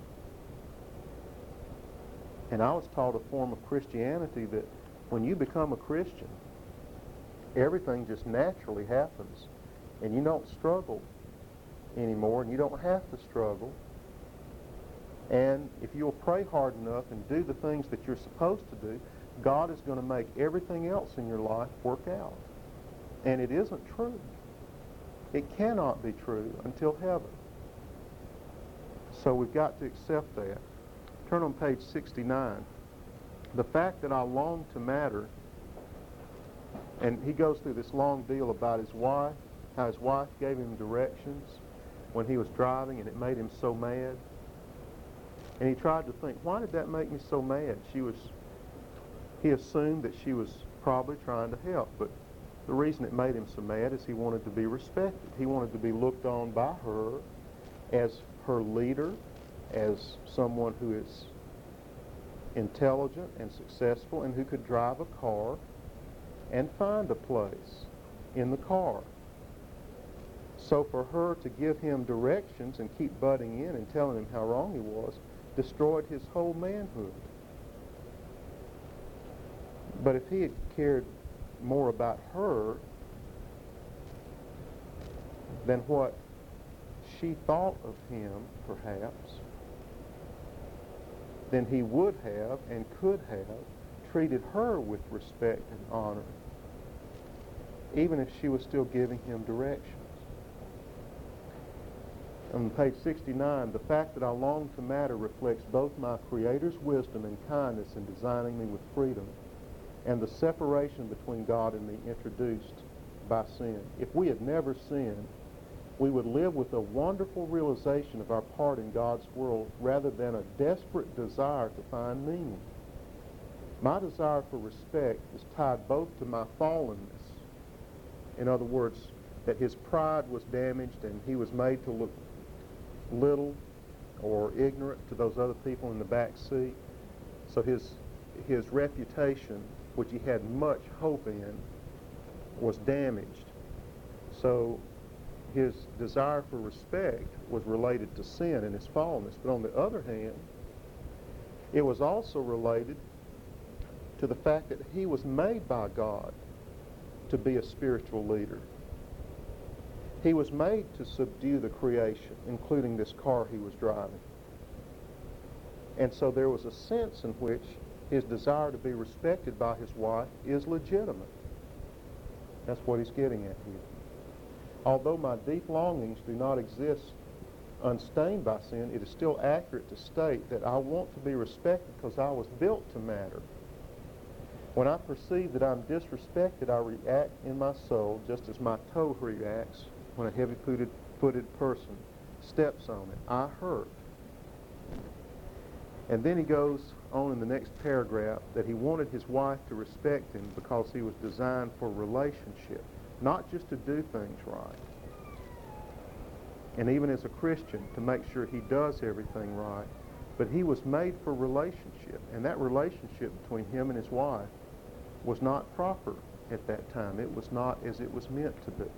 And I was taught a form of Christianity that when you become a Christian, everything just naturally happens. And you don't struggle anymore, and you don't have to struggle. And if you'll pray hard enough and do the things that you're supposed to do, God is going to make everything else in your life work out. And it isn't true. It cannot be true until heaven. So we've got to accept that. Turn on page sixty-nine. The fact that I long to matter, and he goes through this long deal about his wife, how his wife gave him directions when he was driving and it made him so mad. And he tried to think, why did that make me so mad? She was, he assumed that she was probably trying to help, but the reason it made him so mad is he wanted to be respected. He wanted to be looked on by her as her leader, as someone who is intelligent and successful and who could drive a car and find a place in the car. So for her to give him directions and keep butting in and telling him how wrong he was destroyed his whole manhood. But if he had cared more about her than what she thought of him, perhaps, then he would have and could have treated her with respect and honor, even if she was still giving him directions. On page sixty-nine, the fact that I long to matter reflects both my Creator's wisdom and kindness in designing me with freedom and the separation between God and me introduced by sin. If we had never sinned, we would live with a wonderful realization of our part in God's world rather than a desperate desire to find meaning. My desire for respect is tied both to my fallenness, in other words, that his pride was damaged and he was made to look little or ignorant to those other people in the back seat. So his, his reputation, which he had much hope in, was damaged. So his desire for respect was related to sin and his fallenness. But on the other hand, it was also related to the fact that he was made by God to be a spiritual leader. He was made to subdue the creation, including this car he was driving. And so there was a sense in which his desire to be respected by his wife is legitimate. That's what he's getting at here. Although my deep longings do not exist unstained by sin, it is still accurate to state that I want to be respected because I was built to matter. When I perceive that I'm disrespected, I react in my soul just as my toe reacts when a heavy-footed footed person steps on it. I hurt. And then he goes on in the next paragraph that he wanted his wife to respect him because he was designed for relationship, not just to do things right. And even as a Christian, to make sure he does everything right. But he was made for relationship, and that relationship between him and his wife was not proper at that time. It was not as it was meant to be.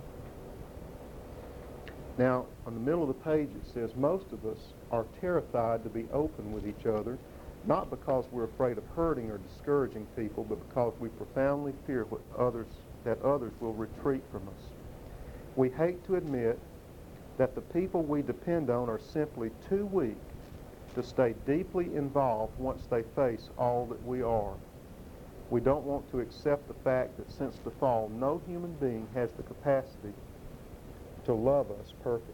Now, on the middle of the page it says, most of us are terrified to be open with each other not because we're afraid of hurting or discouraging people, but because we profoundly fear what others, that others will retreat from us. We hate to admit that the people we depend on are simply too weak to stay deeply involved once they face all that we are. We don't want to accept the fact that since the fall, no human being has the capacity to love us perfectly.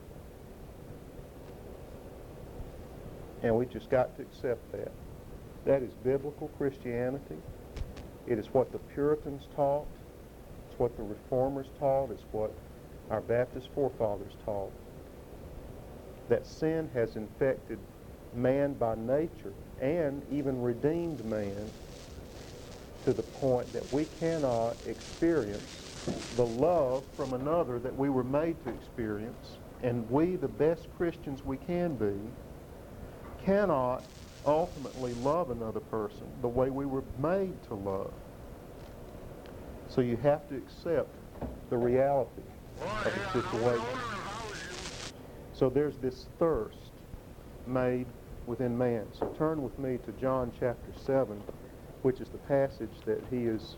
And we just got to accept that. That is biblical Christianity. It is what the Puritans taught. It's what the Reformers taught. It's what our Baptist forefathers taught. That sin has infected man by nature and even redeemed man to the point that we cannot experience the love from another that we were made to experience. And we, the best Christians we can be, cannot ultimately love another person the way we were made to love. So you have to accept the reality of the situation. So there's this thirst made within man. So turn with me to John chapter seven, which is the passage that he is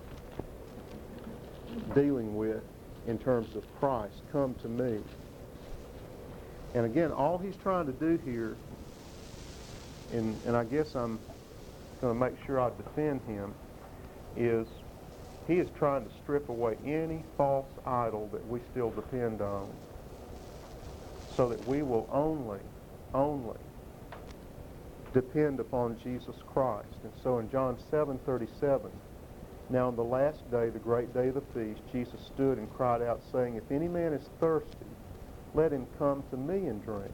dealing with in terms of Christ. Come to me. And again, all he's trying to do here, and, and I guess I'm going to make sure I defend him, is he is trying to strip away any false idol that we still depend on so that we will only, only depend upon Jesus Christ. And so in John seven thirty-seven, now on the last day, the great day of the feast, Jesus stood and cried out, saying, if any man is thirsty, let him come to me and drink.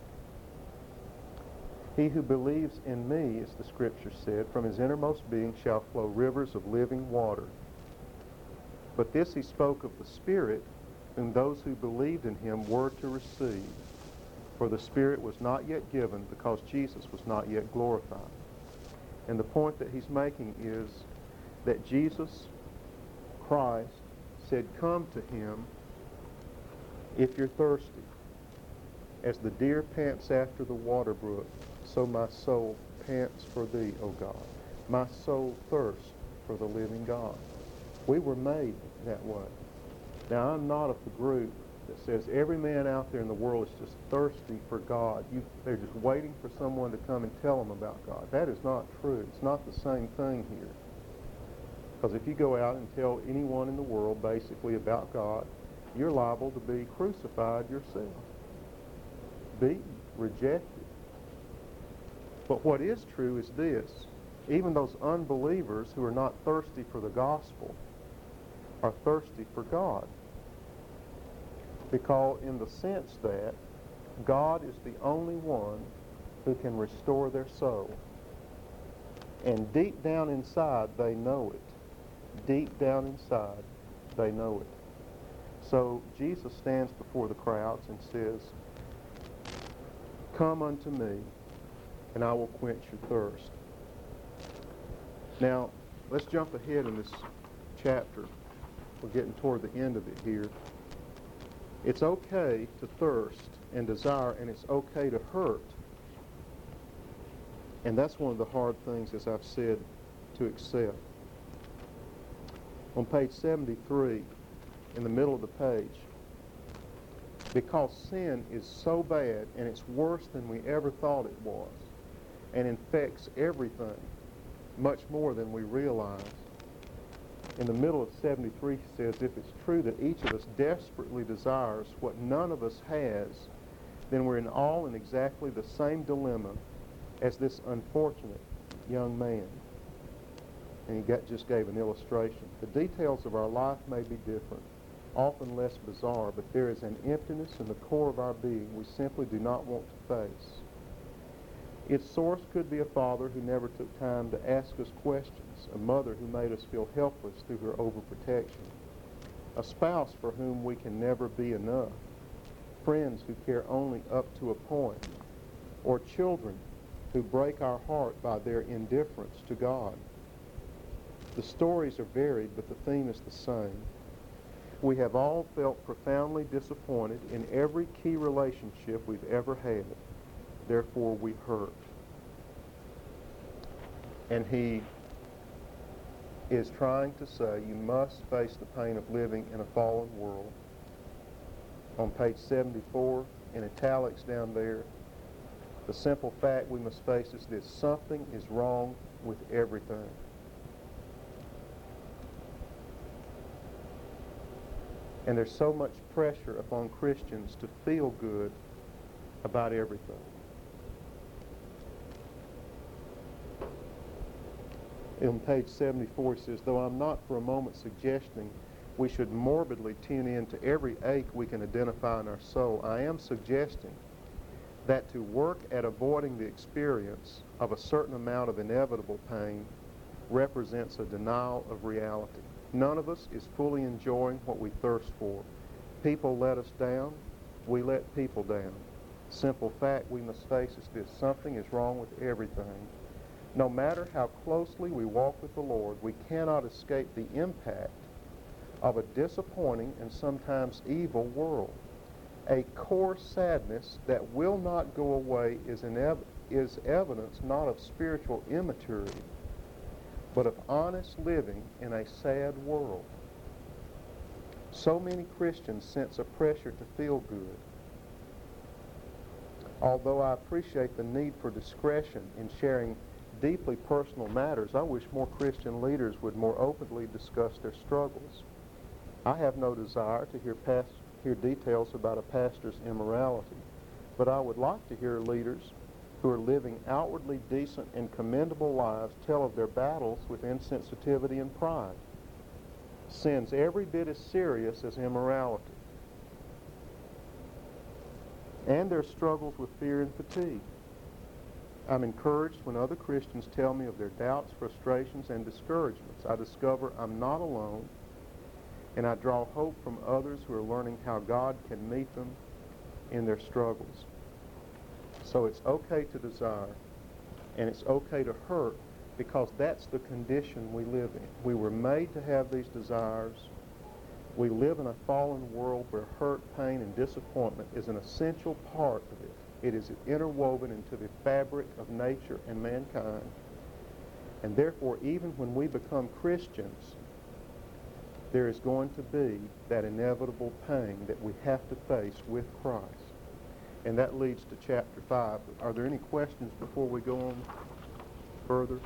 He who believes in me, as the Scripture said, from his innermost being shall flow rivers of living water. But this he spoke of the Spirit, whom those who believed in him were to receive. For the Spirit was not yet given, because Jesus was not yet glorified. And the point that he's making is that Jesus Christ said, come to him if you're thirsty. As the deer pants after the water brook, so my soul pants for thee, O God. My soul thirsts for the living God. We were made that way. Now, I'm not of the group that says every man out there in the world is just thirsty for God. You, they're just waiting for someone to come and tell them about God. That is not true. It's not the same thing here. Because if you go out and tell anyone in the world basically about God, you're liable to be crucified yourself, beaten, rejected. But what is true is this: even those unbelievers who are not thirsty for the gospel are thirsty for God. Because in the sense that God is the only one who can restore their soul. And deep down inside, they know it. Deep down inside, they know it. So Jesus stands before the crowds and says, come unto me, and I will quench your thirst. Now, let's jump ahead in this chapter. We're getting toward the end of it here. It's okay to thirst and desire, and it's okay to hurt. And that's one of the hard things, as I've said, to accept. On page seventy-three, in the middle of the page, because sin is so bad, and it's worse than we ever thought it was, and infects everything much more than we realize. In the middle of seventy-three, he says, if it's true that each of us desperately desires what none of us has, then we're in all in exactly the same dilemma as this unfortunate young man. And he got, just gave an illustration. The details of our life may be different, often less bizarre, but there is an emptiness in the core of our being we simply do not want to face. Its source could be a father who never took time to ask us questions, a mother who made us feel helpless through her overprotection, a spouse for whom we can never be enough, friends who care only up to a point, or children who break our heart by their indifference to God. The stories are varied, but the theme is the same. We have all felt profoundly disappointed in every key relationship we've ever had. Therefore, we hurt. And he is trying to say you must face the pain of living in a fallen world. On page seventy-four, in italics down there, the simple fact we must face is this: something is wrong with everything. And there's so much pressure upon Christians to feel good about everything. On page seventy-four it says, though I'm not for a moment suggesting we should morbidly tune in to every ache we can identify in our soul, I am suggesting that to work at avoiding the experience of a certain amount of inevitable pain represents a denial of reality. None of us is fully enjoying what we thirst for. People let us down. We let people down. Simple fact we must face is this: something is wrong with everything. No matter how closely we walk with the Lord, we cannot escape the impact of a disappointing and sometimes evil world. A core sadness that will not go away is, ev- is evidence not of spiritual immaturity, but of honest living in a sad world. So many Christians sense a pressure to feel good. Although I appreciate the need for discretion in sharing deeply personal matters, I wish more Christian leaders would more openly discuss their struggles. I have no desire to hear, past, hear details about a pastor's immorality, but I would like to hear leaders who are living outwardly decent and commendable lives tell of their battles with insensitivity and pride, sins every bit as serious as immorality, and their struggles with fear and fatigue. I'm encouraged when other Christians tell me of their doubts, frustrations, and discouragements. I discover I'm not alone, and I draw hope from others who are learning how God can meet them in their struggles. So it's okay to desire, and it's okay to hurt, because that's the condition we live in. We were made to have these desires. We live in a fallen world where hurt, pain, and disappointment is an essential part of it. It is interwoven into the fabric of nature and mankind. And therefore, even when we become Christians, there is going to be that inevitable pain that we have to face with Christ. And that leads to chapter five. Are there any questions before we go on further?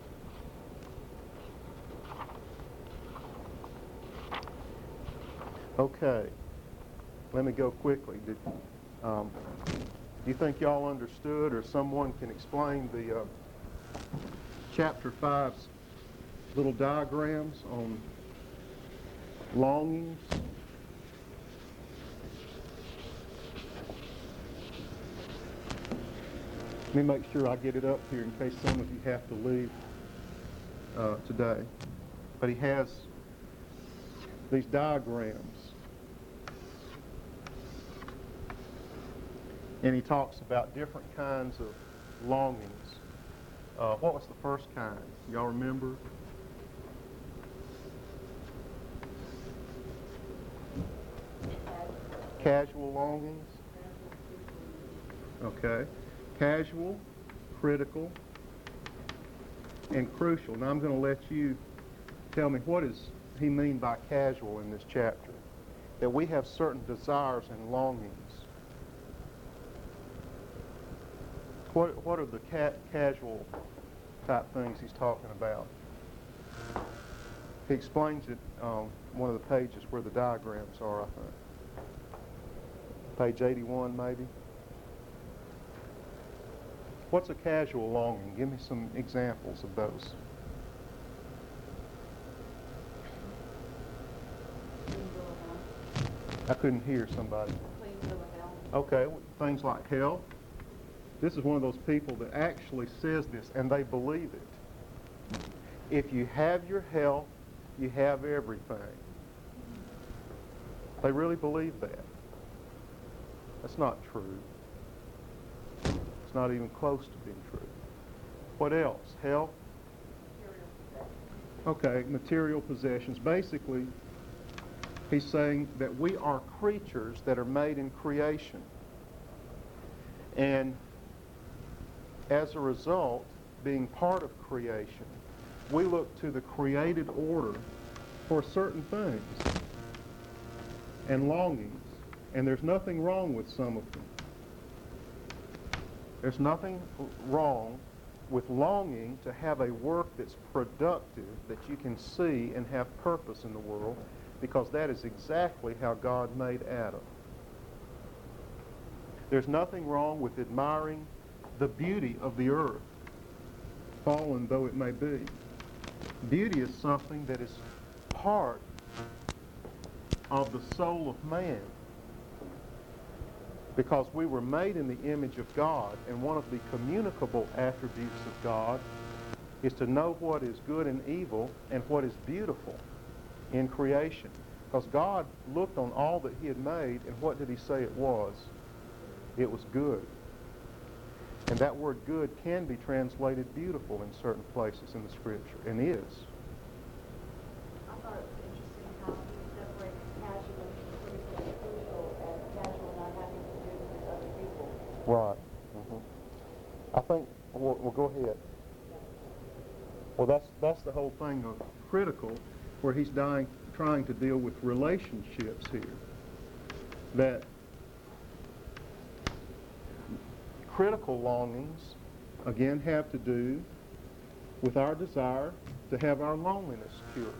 Okay. Let me go quickly. Did, um, do you think y'all understood, or someone can explain the uh, chapter five's little diagrams on longings? Let me make sure I get it up here in case some of you have to leave uh, today. But he has these diagrams. And he talks about different kinds of longings. Uh, what was the first kind? Y'all remember? Casual longings. Okay. Casual, critical, and crucial. Now I'm going to let you tell me, what does he mean by casual in this chapter? That we have certain desires and longings. What, what are the ca casual type things he's talking about? He explains it on one of the pages where the diagrams are, I think. Page eighty-one, maybe. What's a casual longing? Give me some examples of those. I couldn't hear somebody. Okay, things like health. This is one of those people that actually says this, and they believe it. If you have your health, you have everything. They really believe that. That's not true. It's not even close to being true. What else? Health? Okay, material possessions. Basically, he's saying that we are creatures that are made in creation. And as a result, being part of creation, we look to the created order for certain things and longings, and there's nothing wrong with some of them. There's nothing wrong with longing to have a work that's productive, that you can see and have purpose in the world, because that is exactly how God made Adam. There's nothing wrong with admiring the beauty of the earth, fallen though it may be. Beauty is something that is part of the soul of man, because we were made in the image of God, and one of the communicable attributes of God is to know what is good and evil and what is beautiful in creation. Because God looked on all that he had made, and what did he say it was? It was good. And that word good can be translated beautiful in certain places in the Scripture, and is. I thought it was interesting how he separated casual and crucial as casual not having to do with other people. Right. Mm-hmm. I think, well, well, go ahead. Well, that's, that's the whole thing of critical, where he's dying, trying to deal with relationships here. That critical longings, again, have to do with our desire to have our loneliness cured.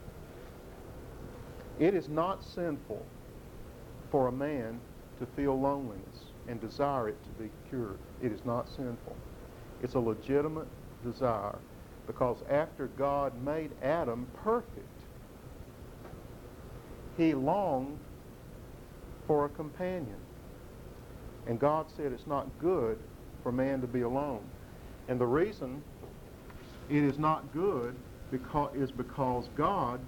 It is not sinful for a man to feel loneliness and desire it to be cured. It is not sinful. It's a legitimate desire, because after God made Adam perfect, he longed for a companion. And God said it's not good for man to be alone. And the reason it is not good because, is because God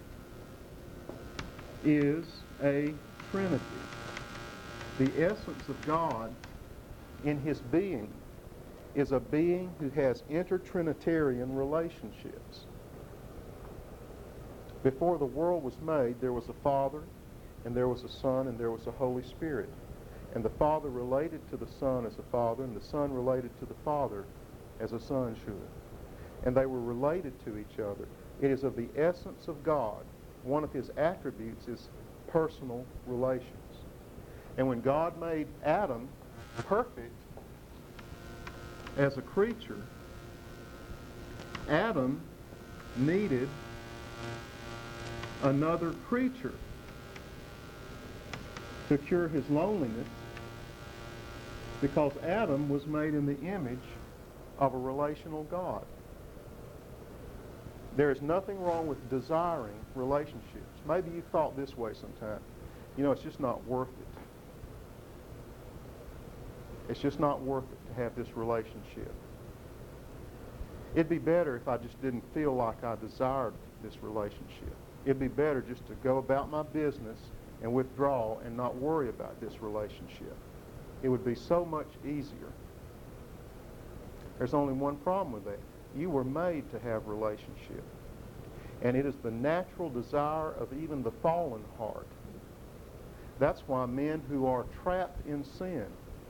is a Trinity. The essence of God in his being is a being who has inter-Trinitarian relationships. Before the world was made, there was a Father, and there was a Son, and there was a Holy Spirit. And the Father related to the Son as a father, and the Son related to the Father as a son should. And they were related to each other. It is of the essence of God. One of his attributes is personal relations. And when God made Adam perfect as a creature, Adam needed another creature to cure his loneliness, because Adam was made in the image of a relational God. There is nothing wrong with desiring relationships. Maybe you've thought this way sometime. You know, it's just not worth it. It's just not worth it to have this relationship. It'd be better if I just didn't feel like I desired this relationship. It'd be better just to go about my business and withdraw and not worry about this relationship. It would be so much easier. There's only one problem with that. You were made to have relationship. And it is the natural desire of even the fallen heart. That's why men who are trapped in sin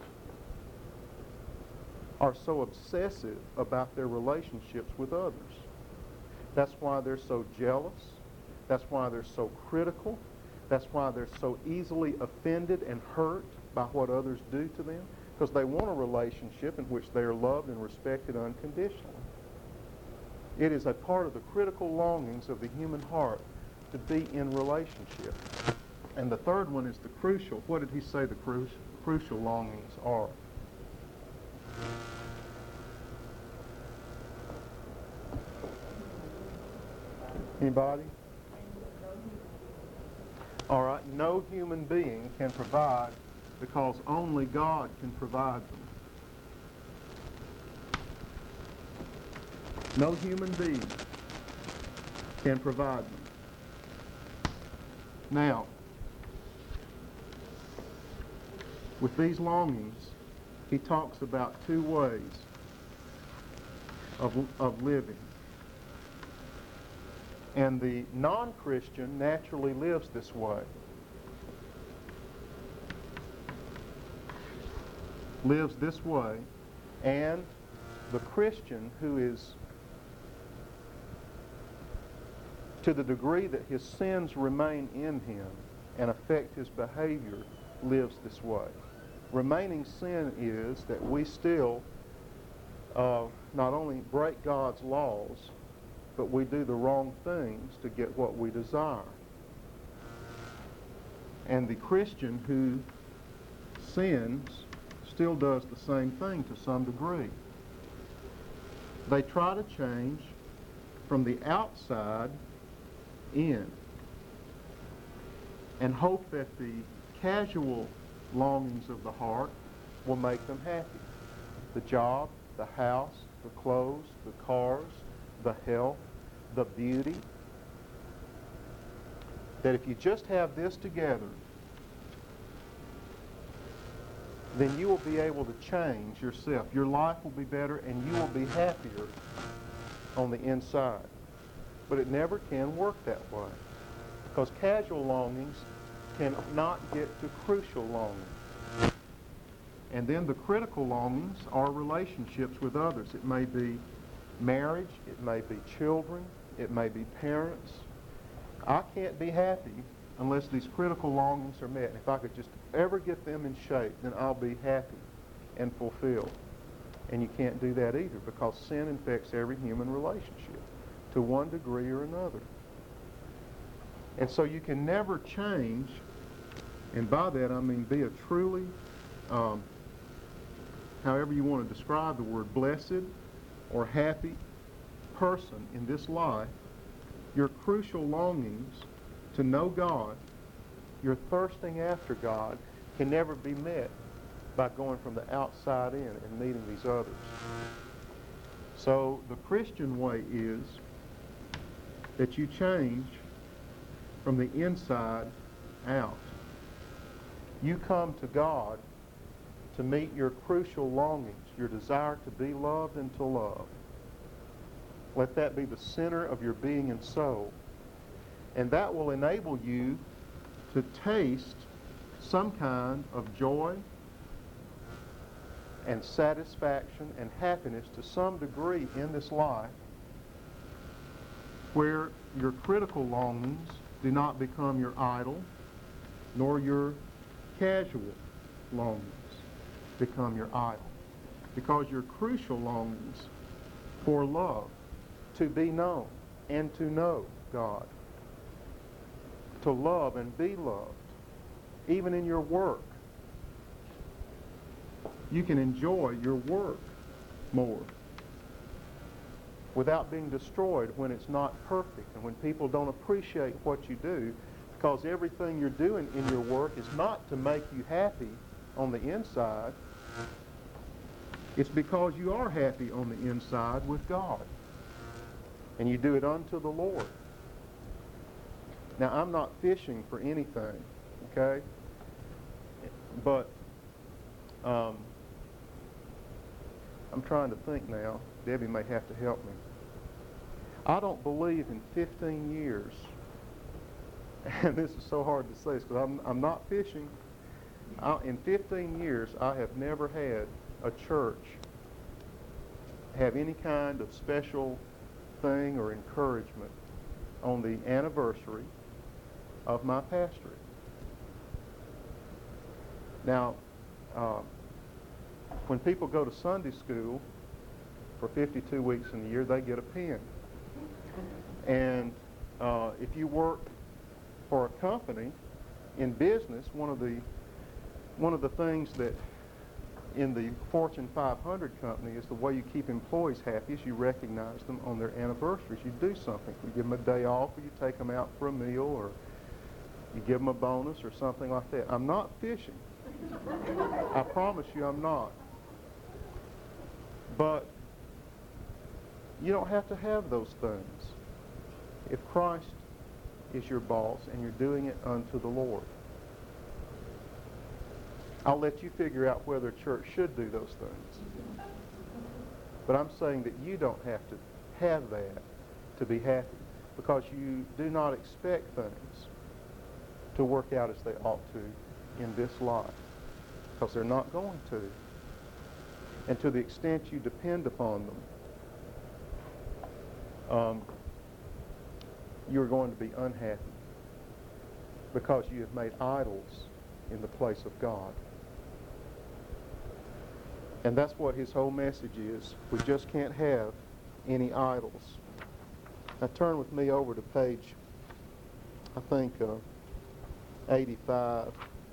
are so obsessive about their relationships with others. That's why they're so jealous. That's why they're so critical. That's why they're so easily offended and hurt by what others do to them, because they want a relationship in which they are loved and respected unconditionally. It is a part of the critical longings of the human heart to be in relationship. And the third one is the crucial. What did he say the cru- crucial longings are? Anybody? All right, no human being can provide, because only God can provide them. No human being can provide them. Now, with these longings, he talks about two ways of, of living. And the non-Christian naturally lives this way. Lives this way, and the Christian who is, to the degree that his sins remain in him and affect his behavior, lives this way. Remaining sin is that we still uh, not only break God's laws, but we do the wrong things to get what we desire. And the Christian who sins still does the same thing to some degree. They try to change from the outside in and hope that the casual longings of the heart will make them happy. The job, the house, the clothes, the cars, the health, the beauty. That if you just have this together, then you will be able to change yourself. Your life will be better and you will be happier on the inside. But it never can work that way, because casual longings cannot get to crucial longings. And then the critical longings are relationships with others. It may be marriage, it may be children, it may be parents. I can't be happy unless these critical longings are met. If I could just ever get them in shape, then I'll be happy and fulfilled. And you can't do that either, because sin infects every human relationship to one degree or another. And so you can never change, and by that I mean be a truly, um, however you want to describe the word, blessed or happy person in this life. Your crucial longings to know God, your thirsting after God, can never be met by going from the outside in and meeting these others. So the Christian way is that you change from the inside out. You come to God to meet your crucial longings, your desire to be loved and to love. Let that be the center of your being and soul. And that will enable you to taste some kind of joy and satisfaction and happiness to some degree in this life, where your critical longings do not become your idol, nor your casual longings become your idol. Because your crucial longings for love, to be known and to know God, to love and be loved, even in your work. You can enjoy your work more without being destroyed when it's not perfect and when people don't appreciate what you do, because everything you're doing in your work is not to make you happy on the inside. It's because you are happy on the inside with God, and you do it unto the Lord. Now, I'm not fishing for anything, okay? But um, I'm trying to think now. Debbie may have to help me. I don't believe in fifteen years, and this is so hard to say because I'm, I'm not fishing. I, in fifteen years, I have never had a church have any kind of special thing or encouragement on the anniversary of my pastorate. Now, uh, when people go to Sunday school for fifty-two weeks in the year, they get a pen. And uh, if you work for a company in business, one of the one of the things that in the Fortune five hundred company is the way you keep employees happy is you recognize them on their anniversaries. You do something. You give them a day off, or you take them out for a meal, or you give them a bonus or something like that. I'm not fishing. I promise you I'm not. But you don't have to have those things if Christ is your boss and you're doing it unto the Lord. I'll let you figure out whether a church should do those things. But I'm saying that you don't have to have that to be happy, because you do not expect things to work out as they ought to in this life, because they're not going to. And to the extent you depend upon them, um, you're going to be unhappy because you have made idols in the place of God. And that's what his whole message is. We just can't have any idols. Now turn with me over to page, I think, uh, eighty-five.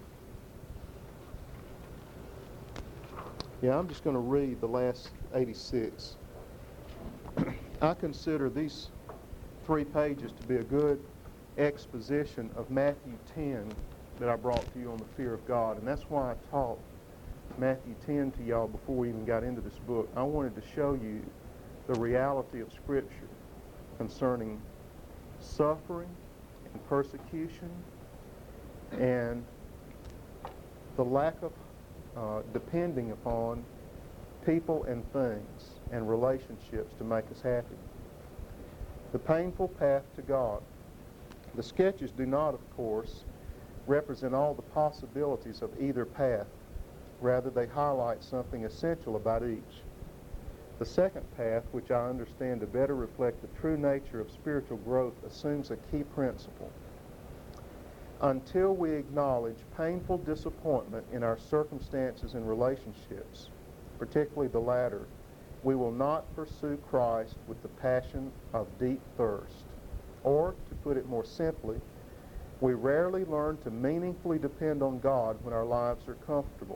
Yeah, I'm just going to read the last eighty-six. I consider these three pages to be a good exposition of Matthew ten that I brought to you on the fear of God. And that's why I taught Matthew ten to y'all before we even got into this book. I wanted to show you the reality of Scripture concerning suffering and persecution and the lack of uh, depending upon people and things and relationships to make us happy. The painful path to God. The sketches do not, of course, represent all the possibilities of either path. Rather, they highlight something essential about each. The second path, which I understand to better reflect the true nature of spiritual growth, assumes a key principle. Until we acknowledge painful disappointment in our circumstances and relationships, particularly the latter, we will not pursue Christ with the passion of deep thirst. Or, to put it more simply, we rarely learn to meaningfully depend on God when our lives are comfortable.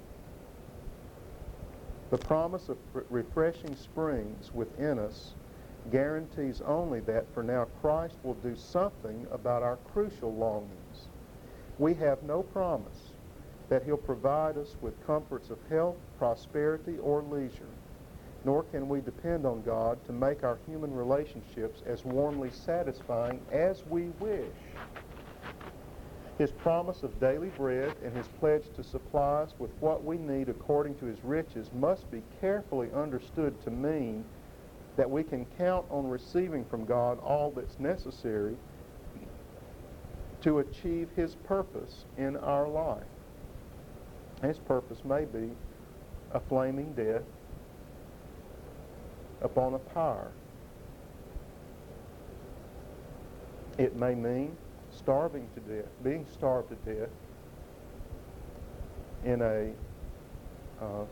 The promise of refreshing springs within us guarantees only that for now Christ will do something about our crucial longings. We have no promise that he'll provide us with comforts of health, prosperity, or leisure, nor can we depend on God to make our human relationships as warmly satisfying as we wish. His promise of daily bread and his pledge to supply us with what we need according to his riches must be carefully understood to mean that we can count on receiving from God all that's necessary to achieve his purpose in our life. His purpose may be a flaming death upon a pyre. It may mean starving to death, being starved to death in a uh,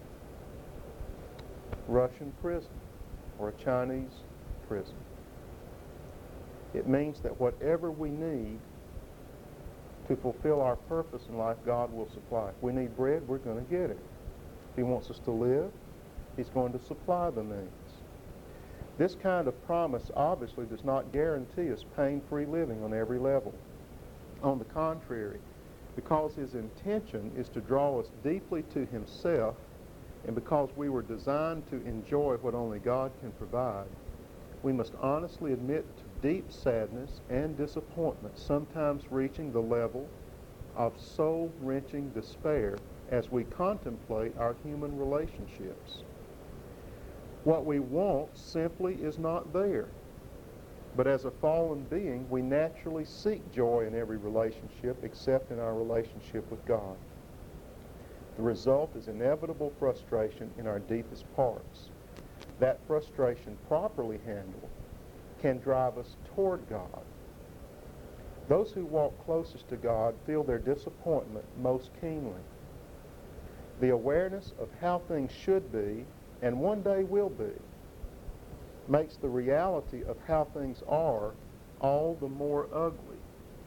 Russian prison or a Chinese prison. It means that whatever we need to fulfill our purpose in life, God will supply. If we need bread, we're going to get it. If he wants us to live, he's going to supply the means. This kind of promise obviously does not guarantee us pain-free living on every level. On the contrary, because his intention is to draw us deeply to himself, and because we were designed to enjoy what only God can provide, we must honestly admit to deep sadness and disappointment, sometimes reaching the level of soul-wrenching despair as we contemplate our human relationships. What we want simply is not there. But as a fallen being, we naturally seek joy in every relationship except in our relationship with God. The result is inevitable frustration in our deepest parts. That frustration, properly handled, can drive us toward God. Those who walk closest to God feel their disappointment most keenly. The awareness of how things should be, and one day will be, makes the reality of how things are all the more ugly.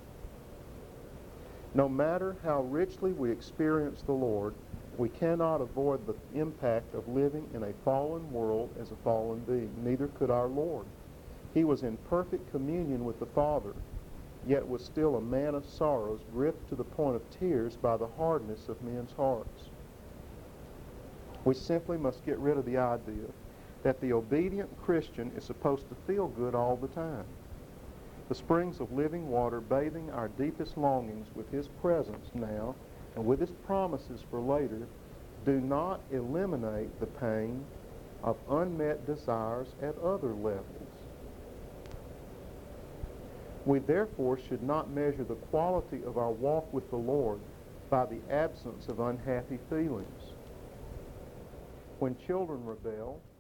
No matter how richly we experience the Lord, we cannot avoid the impact of living in a fallen world as a fallen being. Neither could our Lord. He was in perfect communion with the Father, yet was still a man of sorrows, gripped to the point of tears by the hardness of men's hearts. We simply must get rid of the idea that the obedient Christian is supposed to feel good all the time. The springs of living water bathing our deepest longings with his presence now and with his promises for later do not eliminate the pain of unmet desires at other levels. We therefore should not measure the quality of our walk with the Lord by the absence of unhappy feelings. When children rebel,